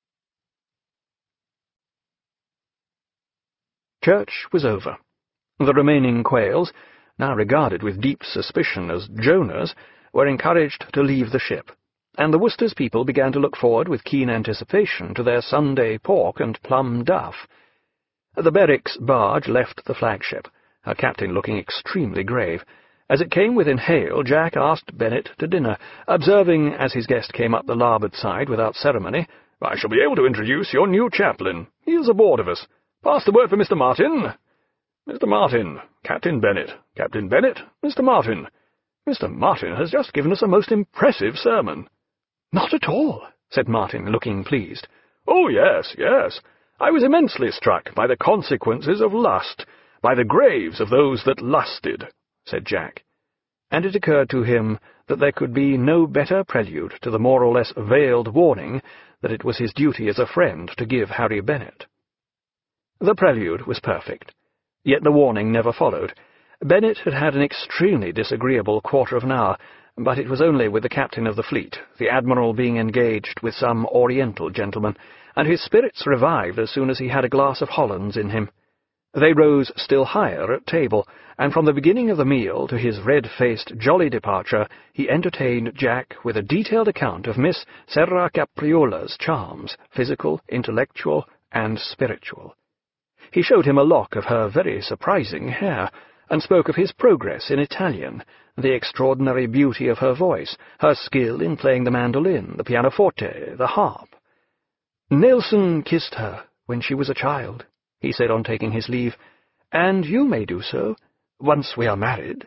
Church was over. The remaining quails, now regarded with deep suspicion as Jonahs, were encouraged to leave the ship, and the Worcester's people began to look forward with keen anticipation to their Sunday pork and plum duff. The Berwick's barge left the flagship, her captain looking extremely grave. As it came within hail, Jack asked Bennet to dinner, observing, as his guest came up the larboard side without ceremony, "I shall be able to introduce your new chaplain. He is aboard of us. Pass the word for Mr. Martin. Mr. Martin, Captain Bennet. Captain Bennet, Mr. Martin. Mr. Martin has just given us a most impressive sermon." "Not at all," said Martin, looking pleased. "Oh, yes, yes. I was immensely struck by the consequences of lust, by the graves of those that lusted," said Jack, and it occurred to him that there could be no better prelude to the more or less veiled warning that it was his duty as a friend to give Harry Bennet. The prelude was perfect, yet the warning never followed. Bennet had had an extremely disagreeable quarter of an hour, but it was only with the captain of the fleet, the admiral being engaged with some Oriental gentleman, and his spirits revived as soon as he had a glass of Hollands in him. They rose still higher at table, and from the beginning of the meal to his red-faced, jolly departure, he entertained Jack with a detailed account of Miss Serra Capriola's charms, physical, intellectual, and spiritual. He showed him a lock of her very surprising hair, and spoke of his progress in Italian, the extraordinary beauty of her voice, her skill in playing the mandolin, the pianoforte, the harp. "Nelson kissed her when she was a child," he said on taking his leave, "and you may do so, once we are married."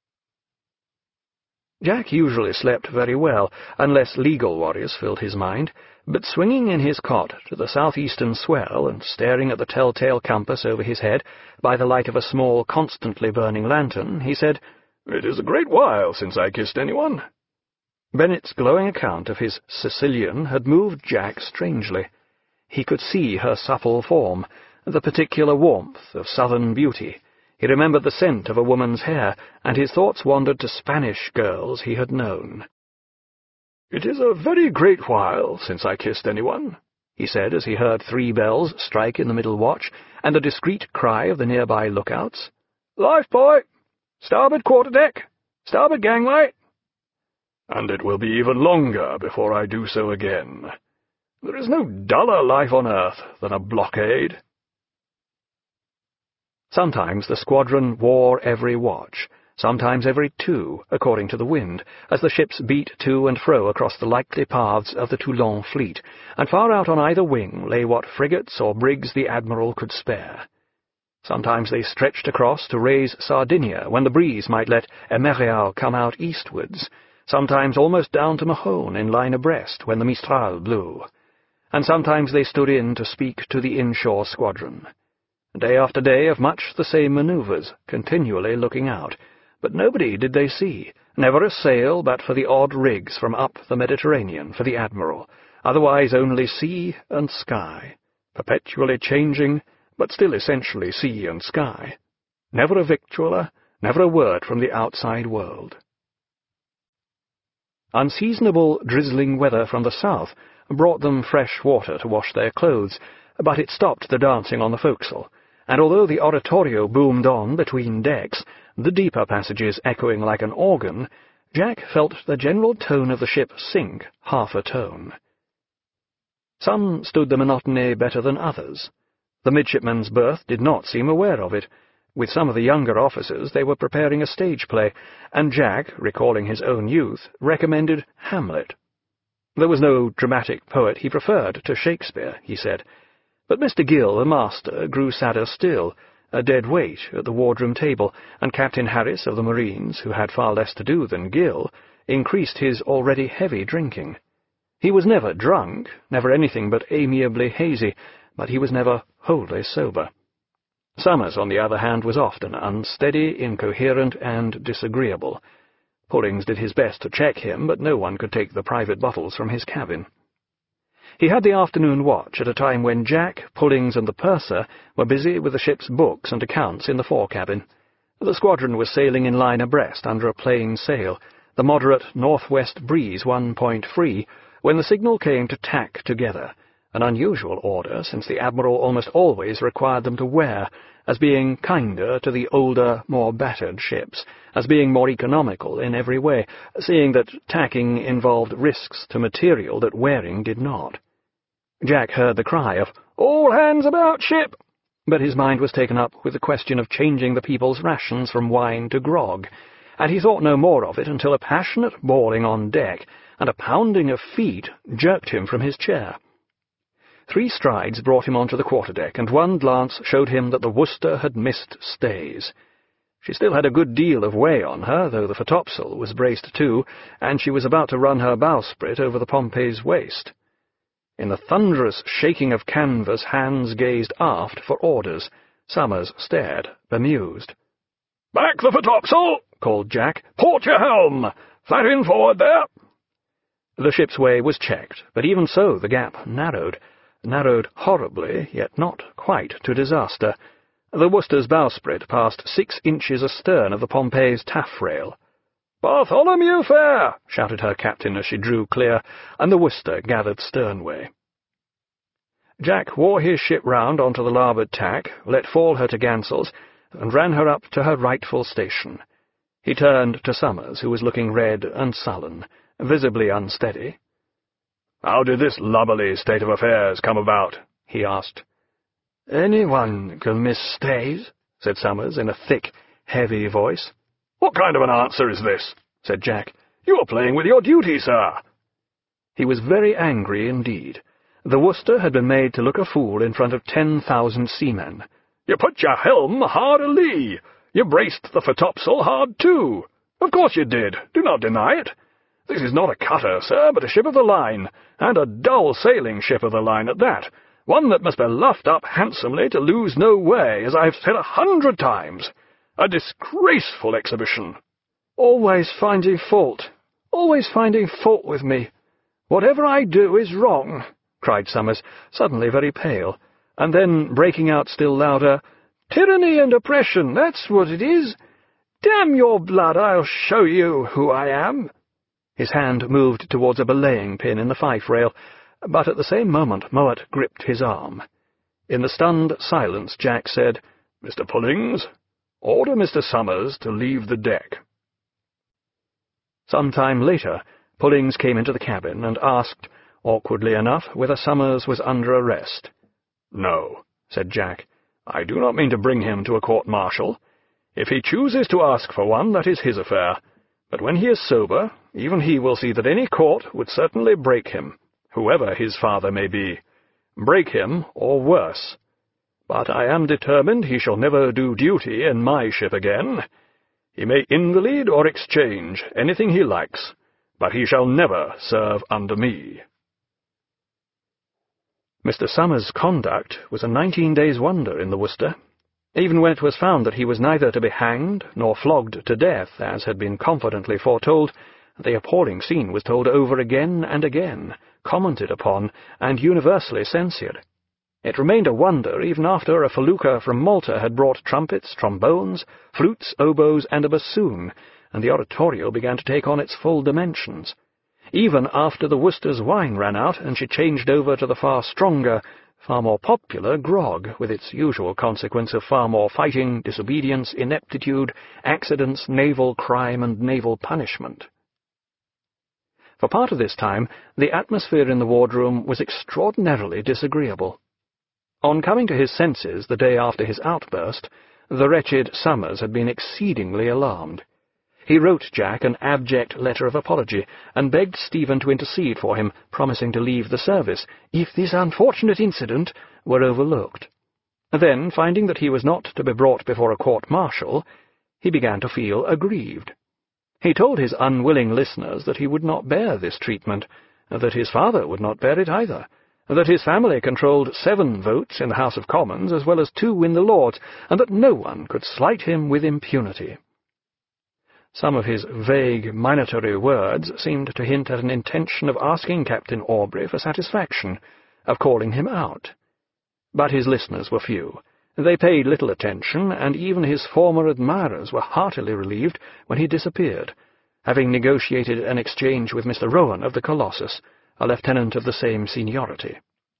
Jack usually slept very well, unless legal worries filled his mind, but swinging in his cot to the southeastern swell and staring at the telltale compass over his head by the light of a small, constantly burning lantern, he said, "It is a great while since I kissed anyone." Bennet's glowing account of his Sicilian had moved Jack strangely. He could see her supple form, the particular warmth of southern beauty. He remembered the scent of a woman's hair, and his thoughts wandered to Spanish girls he had known. "It is a very great while since I kissed anyone," he said as he heard 3 bells strike in the middle watch, and the discreet cry of the nearby lookouts. "Life buoy! Starboard quarter-deck! Starboard gangway!" "And it will be even longer before I do so again. There is no duller life on earth than a blockade." Sometimes the squadron wore every watch, sometimes every 2, according to the wind, as the ships beat to and fro across the likely paths of the Toulon fleet, and far out on either wing lay what frigates or brigs the admiral could spare. Sometimes they stretched across to raise Sardinia, when the breeze might let Emerreau come out eastwards, sometimes almost down to Mahone in line abreast when the Mistral blew, and sometimes they stood in to speak to the inshore squadron. Day after day of much the same manoeuvres, continually looking out, but nobody did they see, never a sail but for the odd rigs from up the Mediterranean for the Admiral, otherwise only sea and sky, perpetually changing, but still essentially sea and sky. Never a victualler, never a word from the outside world. Unseasonable, drizzling weather from the south brought them fresh water to wash their clothes, but it stopped the dancing on the forecastle, and although the oratorio boomed on between decks, the deeper passages echoing like an organ, Jack felt the general tone of the ship sink half a tone. Some stood the monotony better than others. The midshipman's berth did not seem aware of it. With some of the younger officers they were preparing a stage play, and Jack, recalling his own youth, recommended Hamlet. There was no dramatic poet he preferred to Shakespeare, he said, but Mr. Gill, the master, grew sadder still, a dead weight at the wardroom table, and Captain Harris of the Marines, who had far less to do than Gill, increased his already heavy drinking. He was never drunk, never anything but amiably hazy, but he was never wholly sober. Summers, on the other hand, was often unsteady, incoherent, and disagreeable. Pullings did his best to check him, but no one could take the private bottles from his cabin. He had the afternoon watch at a time when Jack, Pullings, and the purser were busy with the ship's books and accounts in the fore-cabin. The squadron was sailing in line abreast under a plain sail, the moderate northwest breeze 1 point free, when the signal came to tack together, an unusual order, since the Admiral almost always required them to wear, as being kinder to the older, more battered ships, as being more economical in every way, seeing that tacking involved risks to material that wearing did not. Jack heard the cry of, "All hands about ship!" but his mind was taken up with the question of changing the people's rations from wine to grog, and he thought no more of it until a passionate bawling on deck and a pounding of feet jerked him from his chair. 3 strides brought him onto the quarterdeck, and 1 glance showed him that the Worcester had missed stays. She still had a good deal of way on her, though the foretopsail was braced too, and she was about to run her bowsprit over the Pompey's waist. In the thunderous shaking of canvas, hands gazed aft for orders. Summers stared, bemused. "Back the foretopsail!" called Jack. "Port your helm! Flat in forward there!" The ship's way was checked, but even so the gap narrowed horribly, yet not quite to disaster. The Worcester's bowsprit passed 6 inches astern of the Pompey's taffrail. "Bartholomew fair!" shouted her captain as she drew clear, and the Worcester gathered sternway. Jack wore his ship round onto the larboard tack, let fall her to'gansels, and ran her up to her rightful station. He turned to Summers, who was looking red and sullen, visibly unsteady. "How did this lubberly state of affairs come about?" he asked. "Anyone can miss stays," said Summers in a thick, heavy voice. "What kind of an answer is this?" said Jack. "You are playing with your duty, sir." He was very angry indeed. The Worcester had been made to look a fool in front of 10,000 seamen. "You put your helm hard alee. You braced the foretopsail hard too. Of course you did. Do not deny it. This is not a cutter, sir, but a ship of the line, and a dull-sailing ship of the line at that, one that must be luffed up handsomely to lose no way, as I have said 100 times. A disgraceful exhibition." Always finding fault with me. Whatever I do is wrong," cried Summers, suddenly very pale, and then breaking out still louder, "Tyranny and oppression, that's what it is. Damn your blood, I'll show you who I am." His hand moved towards a belaying pin in the fife-rail, but at the same moment Mowat gripped his arm. In the stunned silence Jack said, "Mr. Pullings, order Mr. Summers to leave the deck." Some time later, Pullings came into the cabin and asked, awkwardly enough, whether Summers was under arrest. "No," said Jack. "I do not mean to bring him to a court-martial. If he chooses to ask for one, that is his affair. But when he is sober, even he will see that any court would certainly break him, whoever his father may be. Break him, or worse. but I am determined he shall never do duty in my ship again. He may invalid or exchange anything he likes, but he shall never serve under me." Mr. Somers' conduct was a 19 days' wonder in the Worcester, even when it was found that he was neither to be hanged nor flogged to death, as had been confidently foretold. The appalling scene was told over again and again, commented upon, and universally censured. It remained a wonder even after a felucca from Malta had brought trumpets, trombones, flutes, oboes, and a bassoon, and the oratorio began to take on its full dimensions. Even after the Worcester's wine ran out, and she changed over to the far stronger, far more popular grog, with its usual consequence of far more fighting, disobedience, ineptitude, accidents, naval crime, and naval punishment. For part of this time, the atmosphere in the wardroom was extraordinarily disagreeable. On coming to his senses the day after his outburst, the wretched Somers had been exceedingly alarmed. He wrote Jack an abject letter of apology, and begged Stephen to intercede for him, promising to leave the service, if this unfortunate incident were overlooked. Then, finding that he was not to be brought before a court-martial, he began to feel aggrieved. He told his unwilling listeners that he would not bear this treatment, that his father would not bear it either, that his family controlled 7 votes in the House of Commons as well as 2 in the Lords, and that no one could slight him with impunity. Some of his vague, minatory words seemed to hint at an intention of asking Captain Aubrey for satisfaction, of calling him out. But his listeners were few. They paid little attention, and even his former admirers were heartily relieved when he disappeared, having negotiated an exchange with Mr. Rowan of the Colossus, a lieutenant of the same seniority.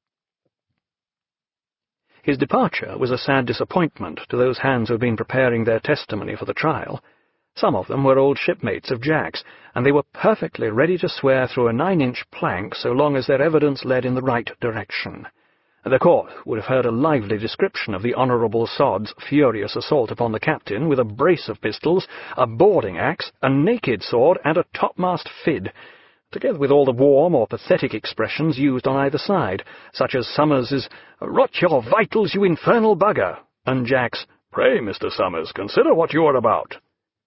His departure was a sad disappointment to those hands who had been preparing their testimony for the trial. Some of them were old shipmates of Jack's, and they were perfectly ready to swear through a 9-inch plank so long as their evidence led in the right direction. The court would have heard a lively description of the Honourable Sod's furious assault upon the captain with a brace of pistols, a boarding-axe, a naked sword, and a topmast fid, together with all the warm or pathetic expressions used on either side, such as Somers's "Rot your vitals, you infernal bugger," and Jack's "Pray, Mr. Somers, consider what you are about."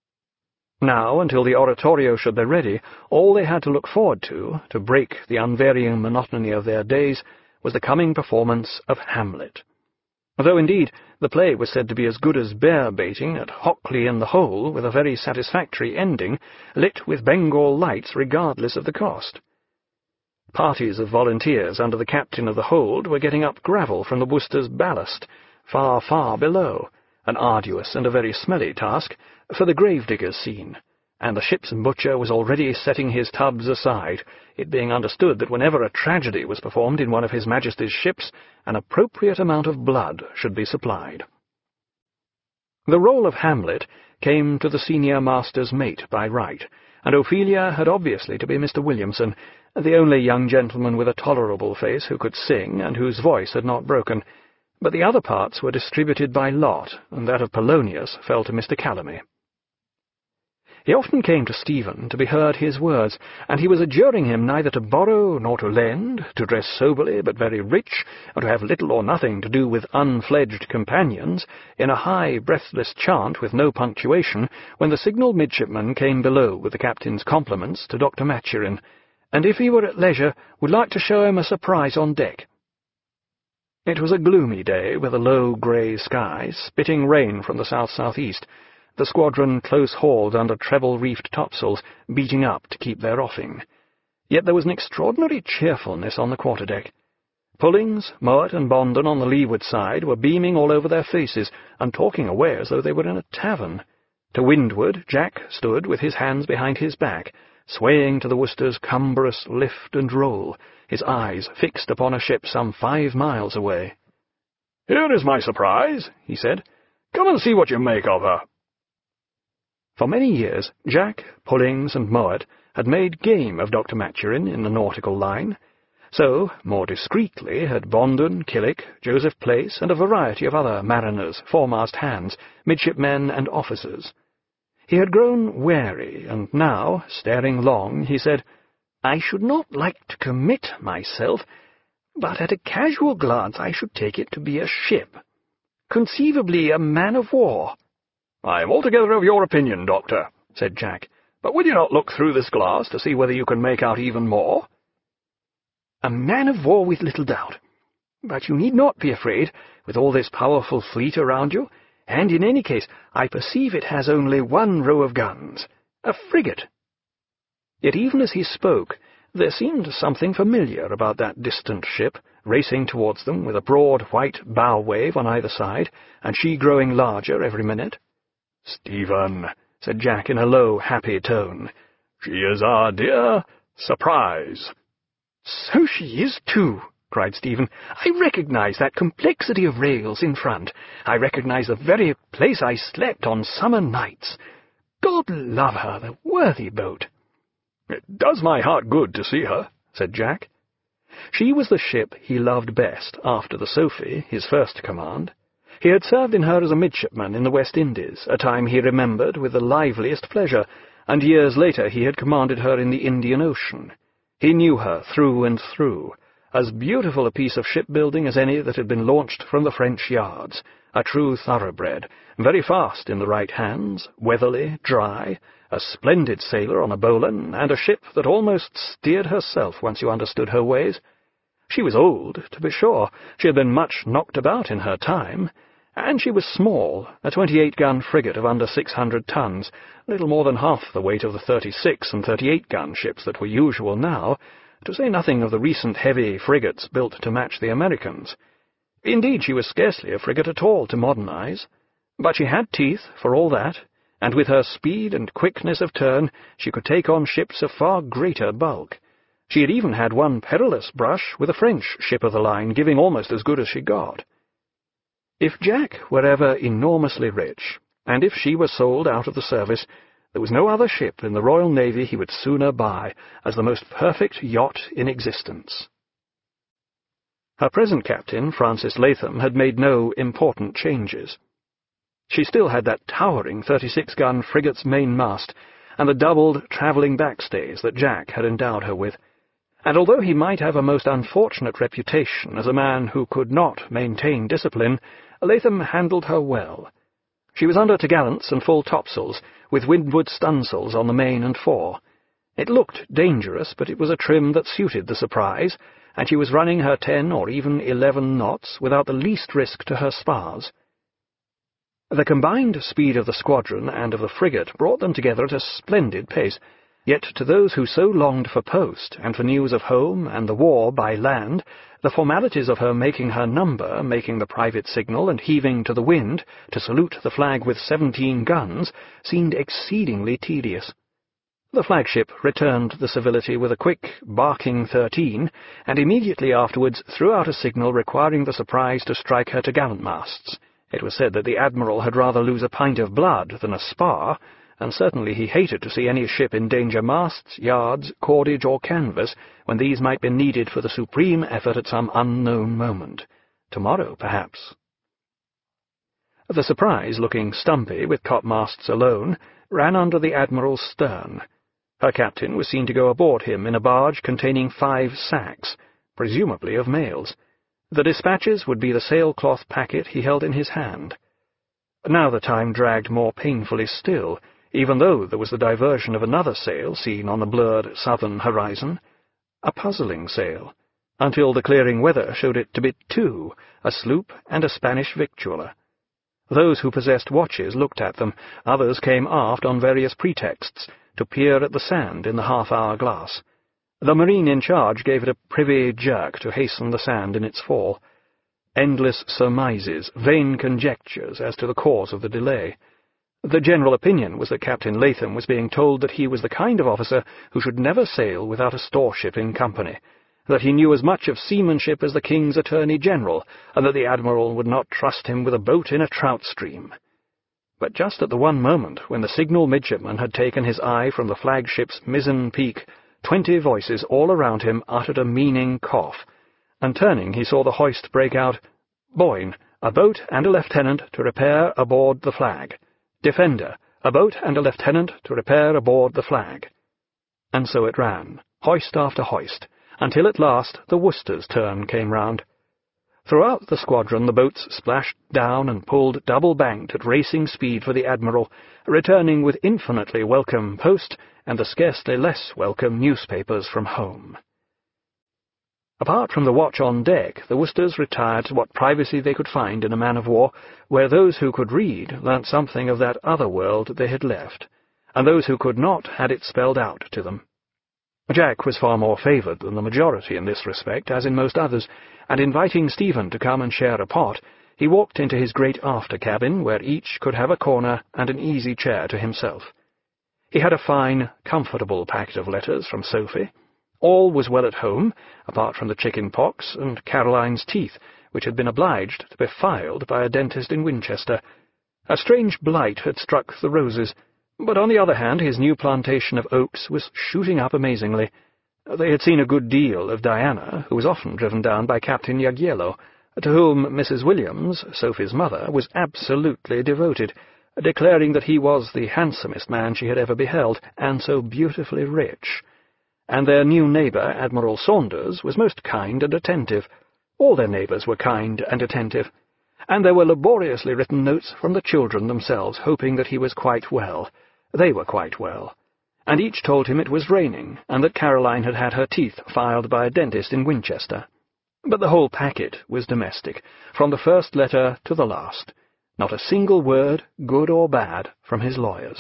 Now, until the oratorio should be ready, all they had to look forward to break the unvarying monotony of their days, was the coming performance of Hamlet. Though, indeed, the play was said to be as good as bear-baiting at Hockley-in-the-Hole, with a very satisfactory ending, lit with Bengal lights regardless of the cost. Parties of volunteers under the captain of the hold were getting up gravel from the Worcester's ballast, far, far below, an arduous and a very smelly task, for the grave-diggers' scene, and the ship's butcher was already setting his tubs aside, it being understood that whenever a tragedy was performed in one of His Majesty's ships, an appropriate amount of blood should be supplied. The role of Hamlet came to the senior master's mate by right, and Ophelia had obviously to be Mr. Williamson, the only young gentleman with a tolerable face who could sing and whose voice had not broken, but the other parts were distributed by lot, and that of Polonius fell to Mr. Calamy. He often came to Stephen to be heard his words, and he was adjuring him neither to borrow nor to lend, to dress soberly but very rich, and to have little or nothing to do with unfledged companions, in a high, breathless chant with no punctuation, when the signal midshipman came below with the captain's compliments to Dr. Maturin, and if he were at leisure, would like to show him a surprise on deck. It was a gloomy day, with a low grey sky, spitting rain from the south-southeast, the squadron close-hauled under treble-reefed topsails, beating up to keep their offing. Yet there was an extraordinary cheerfulness on the quarter-deck. Pullings, Mowat, and Bondon on the leeward side were beaming all over their faces, and talking away as though they were in a tavern. To windward, Jack stood with his hands behind his back, swaying to the Worcester's cumbrous lift and roll, his eyes fixed upon a ship some 5 miles away. "Here is my surprise," he said. "Come and see what you make of her." For many years, Jack, Pullings, and Mowat had made game of Dr. Maturin in the nautical line. So, more discreetly, had Bondon, Killick, Joseph Place, and a variety of other mariners, foremast hands, midshipmen, and officers. He had grown wary, and now, staring long, he said, "I should not like to commit myself, but at a casual glance I should take it to be a ship. Conceivably a man-of-war. "I am altogether of your opinion, Doctor," said Jack. "But will you not look through this glass to see whether you can make out even more?" A man-of-war with little doubt. But you need not be afraid, with all this powerful fleet around you, and in any case I perceive it has only one row of guns. A frigate. Yet even as he spoke, there seemed something familiar about that distant ship, racing towards them with a broad white bow wave on either side, and she growing larger every minute. "Stephen," said Jack in a low, happy tone, "she is our dear Surprise." "So she is, too," cried Stephen. "I recognize that complexity of rails in front. I recognize the very place I slept on summer nights. God love her, the worthy boat." "It does my heart good to see her," said Jack. She was the ship he loved best after the Sophie, his first command. He had served in her as a midshipman in the West Indies, a time he remembered with the liveliest pleasure, and years later he had commanded her in the Indian Ocean. He knew her through and through, as beautiful a piece of shipbuilding as any that had been launched from the French yards, a true thoroughbred, very fast in the right hands, weatherly, dry, a splendid sailor on a bowline, and a ship that almost steered herself once you understood her ways. She was old, to be sure, she had been much knocked about in her time, and she was small, a 28-gun frigate of under 600 tons, little more than half the weight of the 36 and 38-gun ships that were usual now, to say nothing of the recent heavy frigates built to match the Americans. Indeed, she was scarcely a frigate at all to modernize, but she had teeth for all that, and with her speed and quickness of turn she could take on ships of far greater bulk. She had even had one perilous brush with a French ship of the line, giving almost as good as she got. If Jack were ever enormously rich, and if she were sold out of the service, there was no other ship in the Royal Navy he would sooner buy as the most perfect yacht in existence. Her present captain, Francis Latham, had made no important changes. She still had that towering 36-gun frigate's mainmast, and the doubled travelling backstays that Jack had endowed her with, and although he might have a most unfortunate reputation as a man who could not maintain discipline, Latham handled her well. She was under topgallants and full topsails, with windward stunsails on the main and fore. It looked dangerous, but it was a trim that suited the Surprise, and she was running her 10 or even 11 knots without the least risk to her spars. The combined speed of the squadron and of the frigate brought them together at a splendid pace, yet to those who so longed for post and for news of home and the war by land, the formalities of her making her number, making the private signal, and heaving to the wind to salute the flag with 17 guns seemed exceedingly tedious. The flagship returned the civility with a quick, barking 13, and immediately afterwards threw out a signal requiring the Surprise to strike her topgallant-masts. It was said that the Admiral had rather lose a pint of blood than a spar, and certainly he hated to see any ship endanger masts, yards, cordage, or canvas, when these might be needed for the supreme effort at some unknown moment. Tomorrow, perhaps. The Surprise, looking stumpy, with topmasts alone, ran under the Admiral's stern. Her captain was seen to go aboard him in a barge containing 5 sacks, presumably of mails. The dispatches would be the sailcloth packet he held in his hand. Now the time dragged more painfully still, even though there was the diversion of another sail seen on the blurred southern horizon, a puzzling sail, until the clearing weather showed it to be 2, a sloop and a Spanish victualler. Those who possessed watches looked at them, others came aft on various pretexts, to peer at the sand in the half-hour glass. The marine in charge gave it a privy jerk to hasten the sand in its fall. Endless surmises, vain conjectures as to the cause of the delay. The general opinion was that Captain Latham was being told that he was the kind of officer who should never sail without a store-ship in company, that he knew as much of seamanship as the King's Attorney-General, and that the Admiral would not trust him with a boat in a trout stream. But just at the one moment when the signal midshipman had taken his eye from the flagship's mizzen peak, 20 voices all around him uttered a meaning cough, and turning he saw the hoist break out, "Boyne, a boat and a lieutenant to repair aboard the flag. Defender, a boat and a lieutenant to repair aboard the flag." And so it ran, hoist after hoist, until at last the Worcester's turn came round. Throughout the squadron the boats splashed down and pulled double-banked at racing speed for the Admiral, returning with infinitely welcome post and the scarcely less welcome newspapers from home. Apart from the watch on deck, the Worcesters retired to what privacy they could find in a man-of-war, where those who could read learnt something of that other world they had left, and those who could not had it spelled out to them. Jack was far more favoured than the majority in this respect, as in most others, and inviting Stephen to come and share a pot, he walked into his great after-cabin, where each could have a corner and an easy chair to himself. He had a fine, comfortable packet of letters from Sophie. All was well at home, apart from the chicken-pox and Caroline's teeth, which had been obliged to be filed by a dentist in Winchester. A strange blight had struck the roses, but on the other hand his new plantation of oaks was shooting up amazingly. They had seen a good deal of Diana, who was often driven down by Captain Jagiełło, to whom Mrs. Williams, Sophie's mother, was absolutely devoted, declaring that he was the handsomest man she had ever beheld, and so beautifully rich. And their new neighbour, Admiral Saunders, was most kind and attentive. All their neighbours were kind and attentive, and there were laboriously written notes from the children themselves, hoping that he was quite well. They were quite well, and each told him it was raining, and that Caroline had had her teeth filed by a dentist in Winchester. But the whole packet was domestic, from the first letter to the last. Not a single word, good or bad, from his lawyers.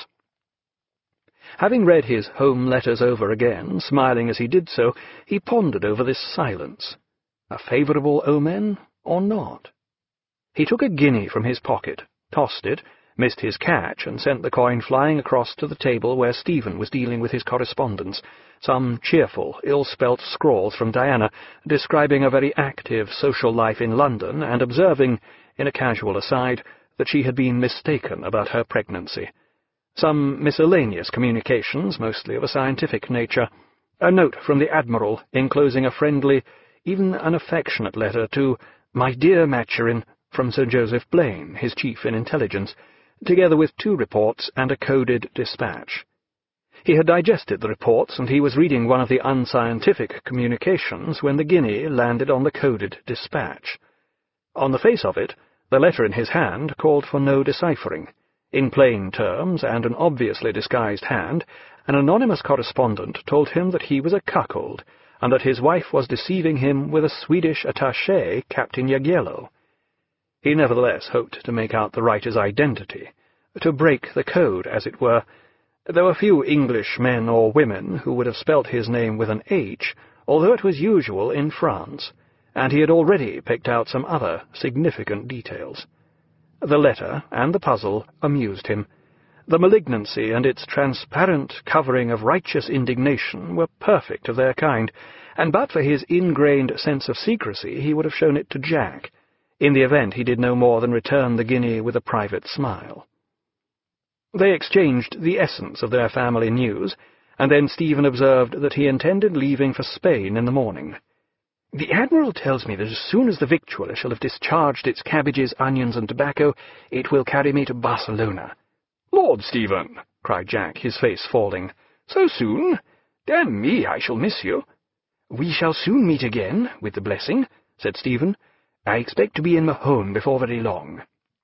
Having read his home letters over again, smiling as he did so, he pondered over this silence. A favourable omen, or not? He took a guinea from his pocket, tossed it, missed his catch, and sent the coin flying across to the table where Stephen was dealing with his correspondence, some cheerful, ill-spelt scrawls from Diana, describing a very active social life in London, and observing, in a casual aside, that she had been mistaken about her pregnancy. Some miscellaneous communications, mostly of a scientific nature, a note from the Admiral enclosing a friendly, even an affectionate letter to "My dear Maturin," from Sir Joseph Blaine, his chief in intelligence, together with 2 reports and a coded dispatch. He had digested the reports, and he was reading one of the unscientific communications when the guinea landed on the coded dispatch. On the face of it, the letter in his hand called for no deciphering. In plain terms, and an obviously disguised hand, an anonymous correspondent told him that he was a cuckold, and that his wife was deceiving him with a Swedish attaché, Captain Jagiełło. He nevertheless hoped to make out the writer's identity, to break the code, as it were. There were few English men or women who would have spelt his name with an H, although it was usual in France, and he had already picked out some other significant details. The letter and the puzzle amused him. The malignancy and its transparent covering of righteous indignation were perfect of their kind, and but for his ingrained sense of secrecy he would have shown it to Jack. In the event he did no more than return the guinea with a private smile. They exchanged the essence of their family news, and then Stephen observed that he intended leaving for Spain in the morning. "The Admiral tells me that as soon as the victualler shall have discharged its cabbages, onions, and tobacco, it will carry me to Barcelona." "Lord, Stephen!" cried Jack, his face falling. "So soon? Damn me, I shall miss you." "We shall soon meet again, with the blessing," said Stephen. "I expect to be in Mahon before very long."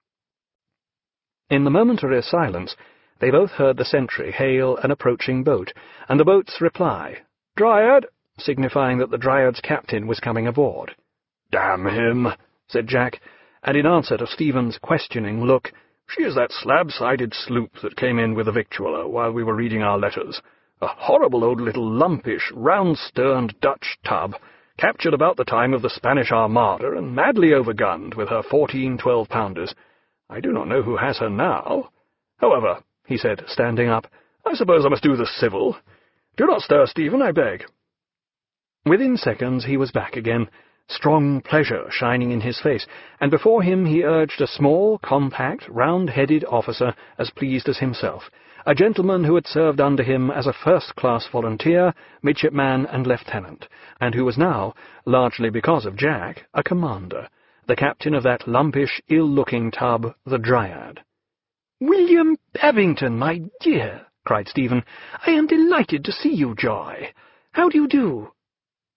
In the momentary silence, they both heard the sentry hail an approaching boat, and the boat's reply, "Dryad," signifying that the Dryad's captain was coming aboard. "Damn him," said Jack, and in answer to Stephen's questioning look, "She is that slab-sided sloop that came in with the victualler while we were reading our letters. A horrible old little lumpish, round-sterned Dutch tub, captured about the time of the Spanish Armada and madly overgunned with her 14 12-pounders. I do not know who has her now. However," he said, standing up, "I suppose I must do the civil. Do not stir, Stephen, I beg." Within seconds he was back again, strong pleasure shining in his face, and before him he urged a small, compact, round-headed officer as pleased as himself, a gentleman who had served under him as a first-class volunteer, midshipman, and lieutenant, and who was now, largely because of Jack, a commander, the captain of that lumpish, ill-looking tub, the Dryad. "William Babington, my dear," cried Stephen, "I am delighted to see you, Joy. How do you do?"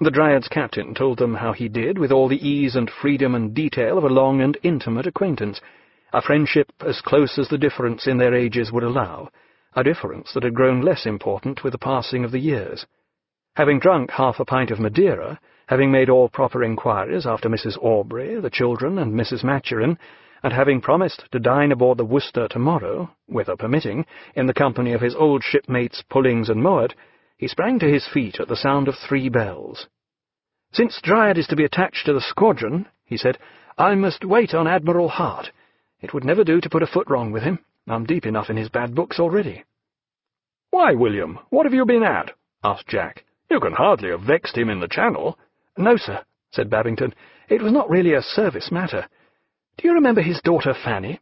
The Dryad's captain told them how he did, with all the ease and freedom and detail of a long and intimate acquaintance, a friendship as close as the difference in their ages would allow, a difference that had grown less important with the passing of the years. Having drunk half a pint of Madeira, having made all proper inquiries after Mrs. Aubrey, the children, and Mrs. Maturin, and having promised to dine aboard the Worcester tomorrow, weather permitting, in the company of his old shipmates Pullings and Mowat, he sprang to his feet at the sound of 3 bells. "Since Dryad is to be attached to the squadron," he said, "I must wait on Admiral Hart. It would never do to put a foot wrong with him. I'm deep enough in his bad books already." "Why, William, what have you been at?" asked Jack. "You can hardly have vexed him in the Channel." "No, sir," said Babington. "It was not really a service matter. Do you remember his daughter Fanny?"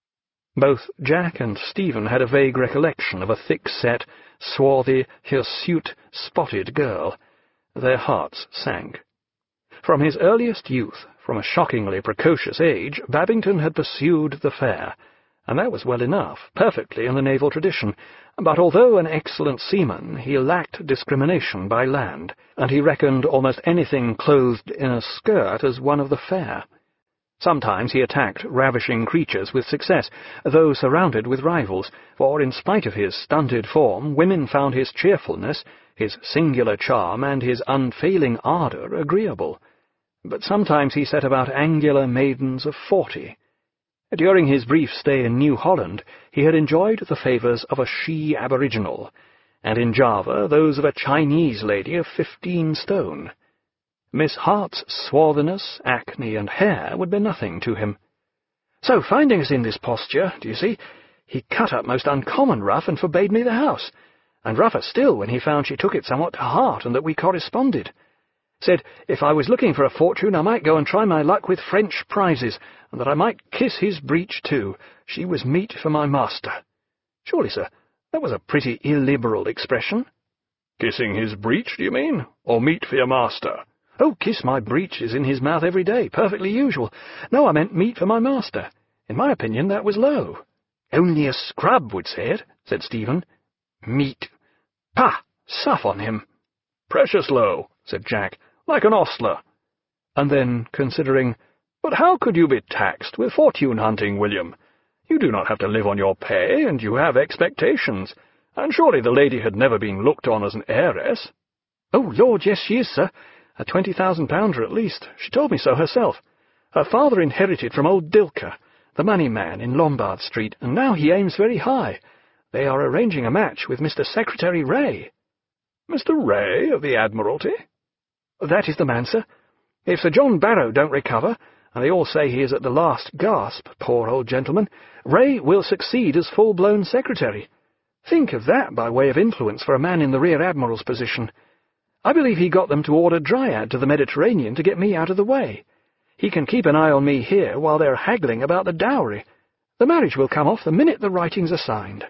Both Jack and Stephen had a vague recollection of a thick-set, swarthy, hirsute, spotted girl. Their hearts sank. From his earliest youth, from a shockingly precocious age, Babington had pursued the fair, and that was well enough, perfectly in the naval tradition, but although an excellent seaman, he lacked discrimination by land, and he reckoned almost anything clothed in a skirt as one of the fair. Sometimes he attacked ravishing creatures with success, though surrounded with rivals, for in spite of his stunted form, women found his cheerfulness, his singular charm, and his unfailing ardour agreeable. But sometimes he set about angular maidens of 40. During his brief stay in New Holland, he had enjoyed the favours of a she-aboriginal, and in Java those of a Chinese lady of 15 stone. Miss Hart's swarthiness, acne, and hair would be nothing to him. So, finding us in this posture, do you see, he cut up most uncommon rough and forbade me the house, and rougher still when he found she took it somewhat to heart and that we corresponded. Said if I was looking for a fortune I might go and try my luck with French prizes, and that I might kiss his breech too. She was meat for my master. Surely, sir, that was a pretty illiberal expression. "Kissing his breech, do you mean, or meat for your master?" "Oh, kiss my breech is in his mouth every day, perfectly usual. No, I meant meat for my master. In my opinion, that was low." "Only a scrub would say it," said Stephen. "Meat. Pah! Suff on him." "Precious low," said Jack, "like an ostler." And then, considering, "But how could you be taxed with fortune-hunting, William? You do not have to live on your pay, and you have expectations, and surely the lady had never been looked on as an heiress." "Oh, Lord, yes, she is, sir. A £20,000 at least. She told me so herself. Her father inherited from old Dilker, the money man in Lombard Street, and now he aims very high. They are arranging a match with Mr. Secretary Ray." "Mr. Ray of the Admiralty?" "That is the man, sir. If Sir John Barrow don't recover, and they all say he is at the last gasp, poor old gentleman, Ray will succeed as full-blown secretary. Think of that by way of influence for a man in the Rear Admiral's position. I believe he got them to order Dryad to the Mediterranean to get me out of the way. He can keep an eye on me here while they're haggling about the dowry. The marriage will come off the minute the writings are signed."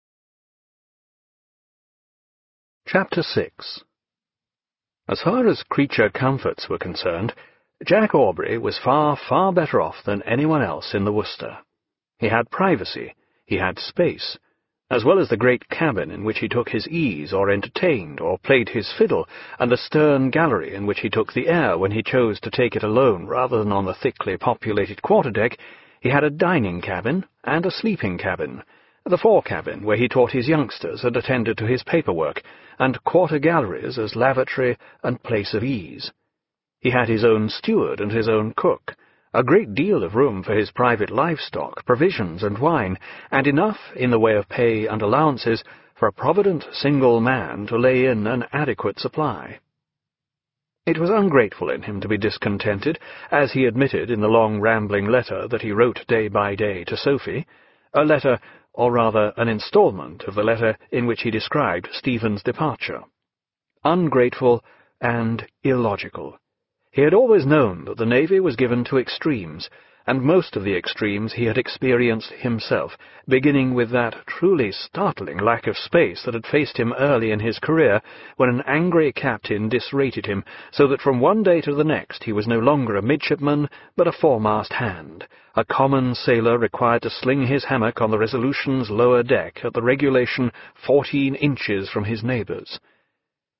Chapter 6. As far as creature comforts were concerned, Jack Aubrey was far, far better off than anyone else in the Worcester. He had privacy, he had space, as well as the great cabin in which he took his ease or entertained or played his fiddle, and the stern gallery in which he took the air when he chose to take it alone rather than on the thickly populated quarter-deck. He had a dining cabin and a sleeping cabin, the fore-cabin where he taught his youngsters and attended to his paperwork, and quarter-galleries as lavatory and place of ease. He had his own steward and his own cook, a great deal of room for his private livestock, provisions, and wine, and enough in the way of pay and allowances for a provident single man to lay in an adequate supply. It was ungrateful in him to be discontented, as he admitted in the long rambling letter that he wrote day by day to Sophie, a letter, or rather an instalment of the letter in which he described Stephen's departure. Ungrateful and illogical. He had always known that the Navy was given to extremes, and most of the extremes he had experienced himself, beginning with that truly startling lack of space that had faced him early in his career, when an angry captain disrated him, so that from one day to the next he was no longer a midshipman, but a foremast hand, a common sailor required to sling his hammock on the Resolution's lower deck at the regulation 14 inches from his neighbours.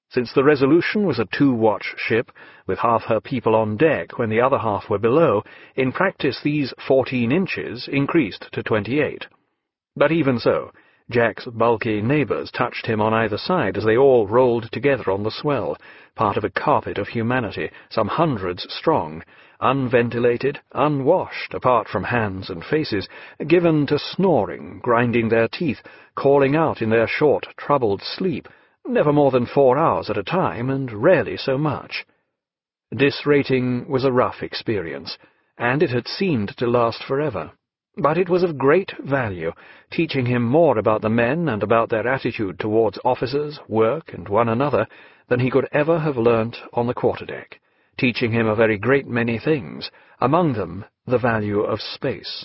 Since the Resolution was a 2-watch ship, with half her people on deck when the other half were below, in practice these 14 inches increased to 28. But even so, Jack's bulky neighbours touched him on either side as they all rolled together on the swell, part of a carpet of humanity, some hundreds strong, unventilated, unwashed, apart from hands and faces, given to snoring, grinding their teeth, calling out in their short, troubled sleep, never more than 4 hours at a time, and rarely so much. Disrating was a rough experience, and it had seemed to last forever. But it was of great value, teaching him more about the men and about their attitude towards officers, work, and one another than he could ever have learnt on the quarterdeck, teaching him a very great many things, among them the value of space.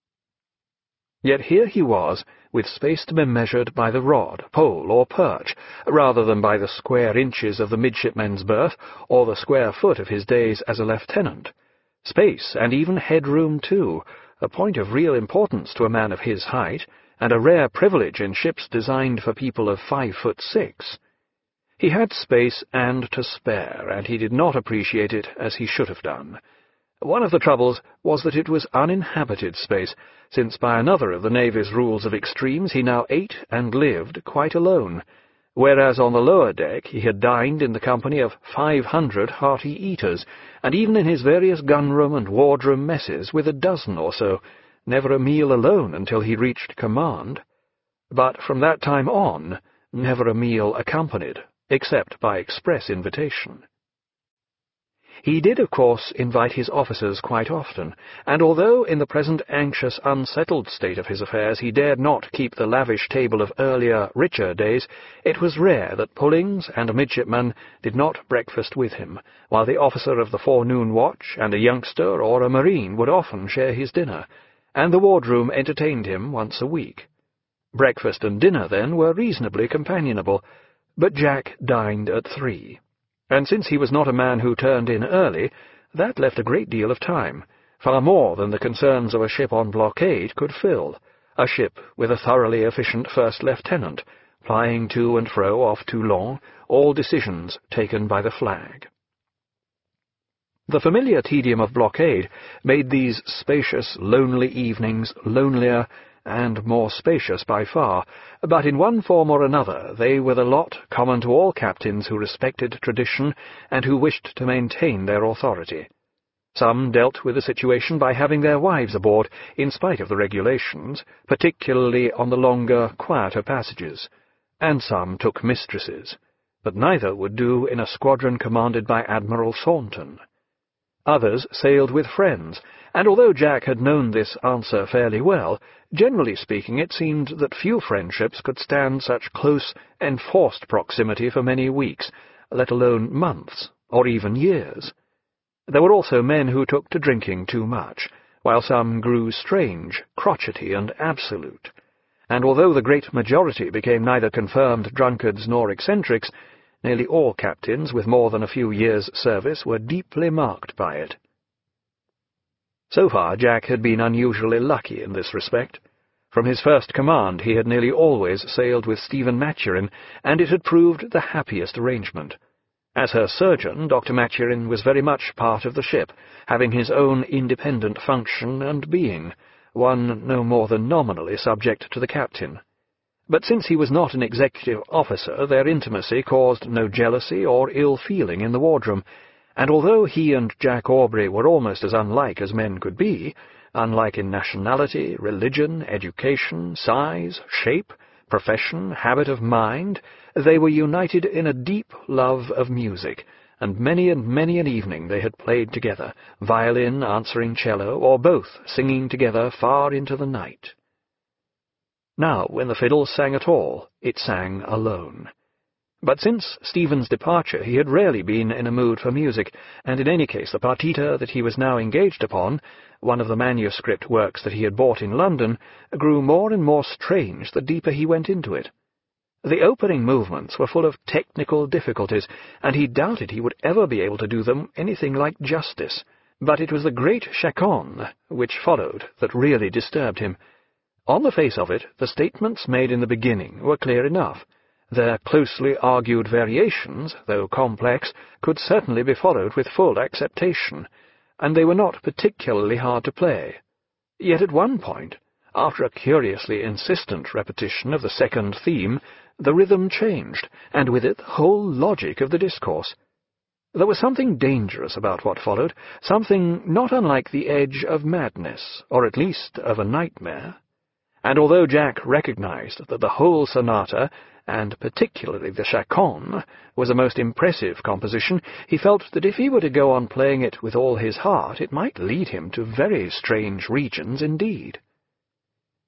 Yet here he was, with space to be measured by the rod, pole, or perch, rather than by the square inches of the midshipman's berth, or the square foot of his days as a lieutenant. Space, and even headroom too, a point of real importance to a man of his height, and a rare privilege in ships designed for people of 5'6". He had space and to spare, and he did not appreciate it as he should have done. One of the troubles was that it was uninhabited space, since by another of the Navy's rules of extremes he now ate and lived quite alone, whereas on the lower deck he had dined in the company of 500 hearty eaters, and even in his various gunroom and wardroom messes with a dozen or so, never a meal alone until he reached command. But from that time on, never a meal accompanied, except by express invitation. He did, of course, invite his officers quite often, and although in the present anxious, unsettled state of his affairs he dared not keep the lavish table of earlier, richer days, it was rare that Pullings and a midshipman did not breakfast with him, while the officer of the forenoon watch and a youngster or a marine would often share his dinner, and the wardroom entertained him once a week. Breakfast and dinner, then, were reasonably companionable, but Jack dined at 3. And since he was not a man who turned in early, that left a great deal of time, far more than the concerns of a ship on blockade could fill, a ship with a thoroughly efficient first lieutenant, plying to and fro off Toulon, all decisions taken by the flag. The familiar tedium of blockade made these spacious, lonely evenings lonelier and more spacious by far, but in one form or another they were the lot common to all captains who respected tradition and who wished to maintain their authority. Some dealt with the situation by having their wives aboard, in spite of the regulations, particularly on the longer, quieter passages, and some took mistresses, but neither would do in a squadron commanded by Admiral Thornton. Others sailed with friends, and although Jack had known this answer fairly well, generally speaking it seemed that few friendships could stand such close, enforced proximity for many weeks, let alone months, or even years. There were also men who took to drinking too much, while some grew strange, crotchety, and absolute, and although the great majority became neither confirmed drunkards nor eccentrics, nearly all captains with more than a few years' service were deeply marked by it. So far Jack had been unusually lucky in this respect. From his first command he had nearly always sailed with Stephen Maturin, and it had proved the happiest arrangement. As her surgeon, Dr. Maturin was very much part of the ship, having his own independent function and being, one no more than nominally subject to the captain. But since he was not an executive officer, their intimacy caused no jealousy or ill-feeling in the wardroom, and although he and Jack Aubrey were almost as unlike as men could be, unlike in nationality, religion, education, size, shape, profession, habit of mind, they were united in a deep love of music, and many an evening they had played together, violin answering cello, or both singing together far into the night. Now, when the fiddle sang at all, it sang alone. But since Stephen's departure he had rarely been in a mood for music, and in any case the partita that he was now engaged upon, one of the manuscript works that he had bought in London, grew more and more strange the deeper he went into it. The opening movements were full of technical difficulties, and he doubted he would ever be able to do them anything like justice, but it was the great chaconne which followed that really disturbed him. On the face of it, the statements made in the beginning were clear enough, Their closely argued variations, though complex, could certainly be followed with full acceptation, and they were not particularly hard to play. Yet at one point, after a curiously insistent repetition of the second theme, the rhythm changed, and with it the whole logic of the discourse. There was something dangerous about what followed, something not unlike the edge of madness, or at least of a nightmare. And although Jack recognized that the whole sonata, and particularly the chaconne, was a most impressive composition, he felt that if he were to go on playing it with all his heart, it might lead him to very strange regions indeed.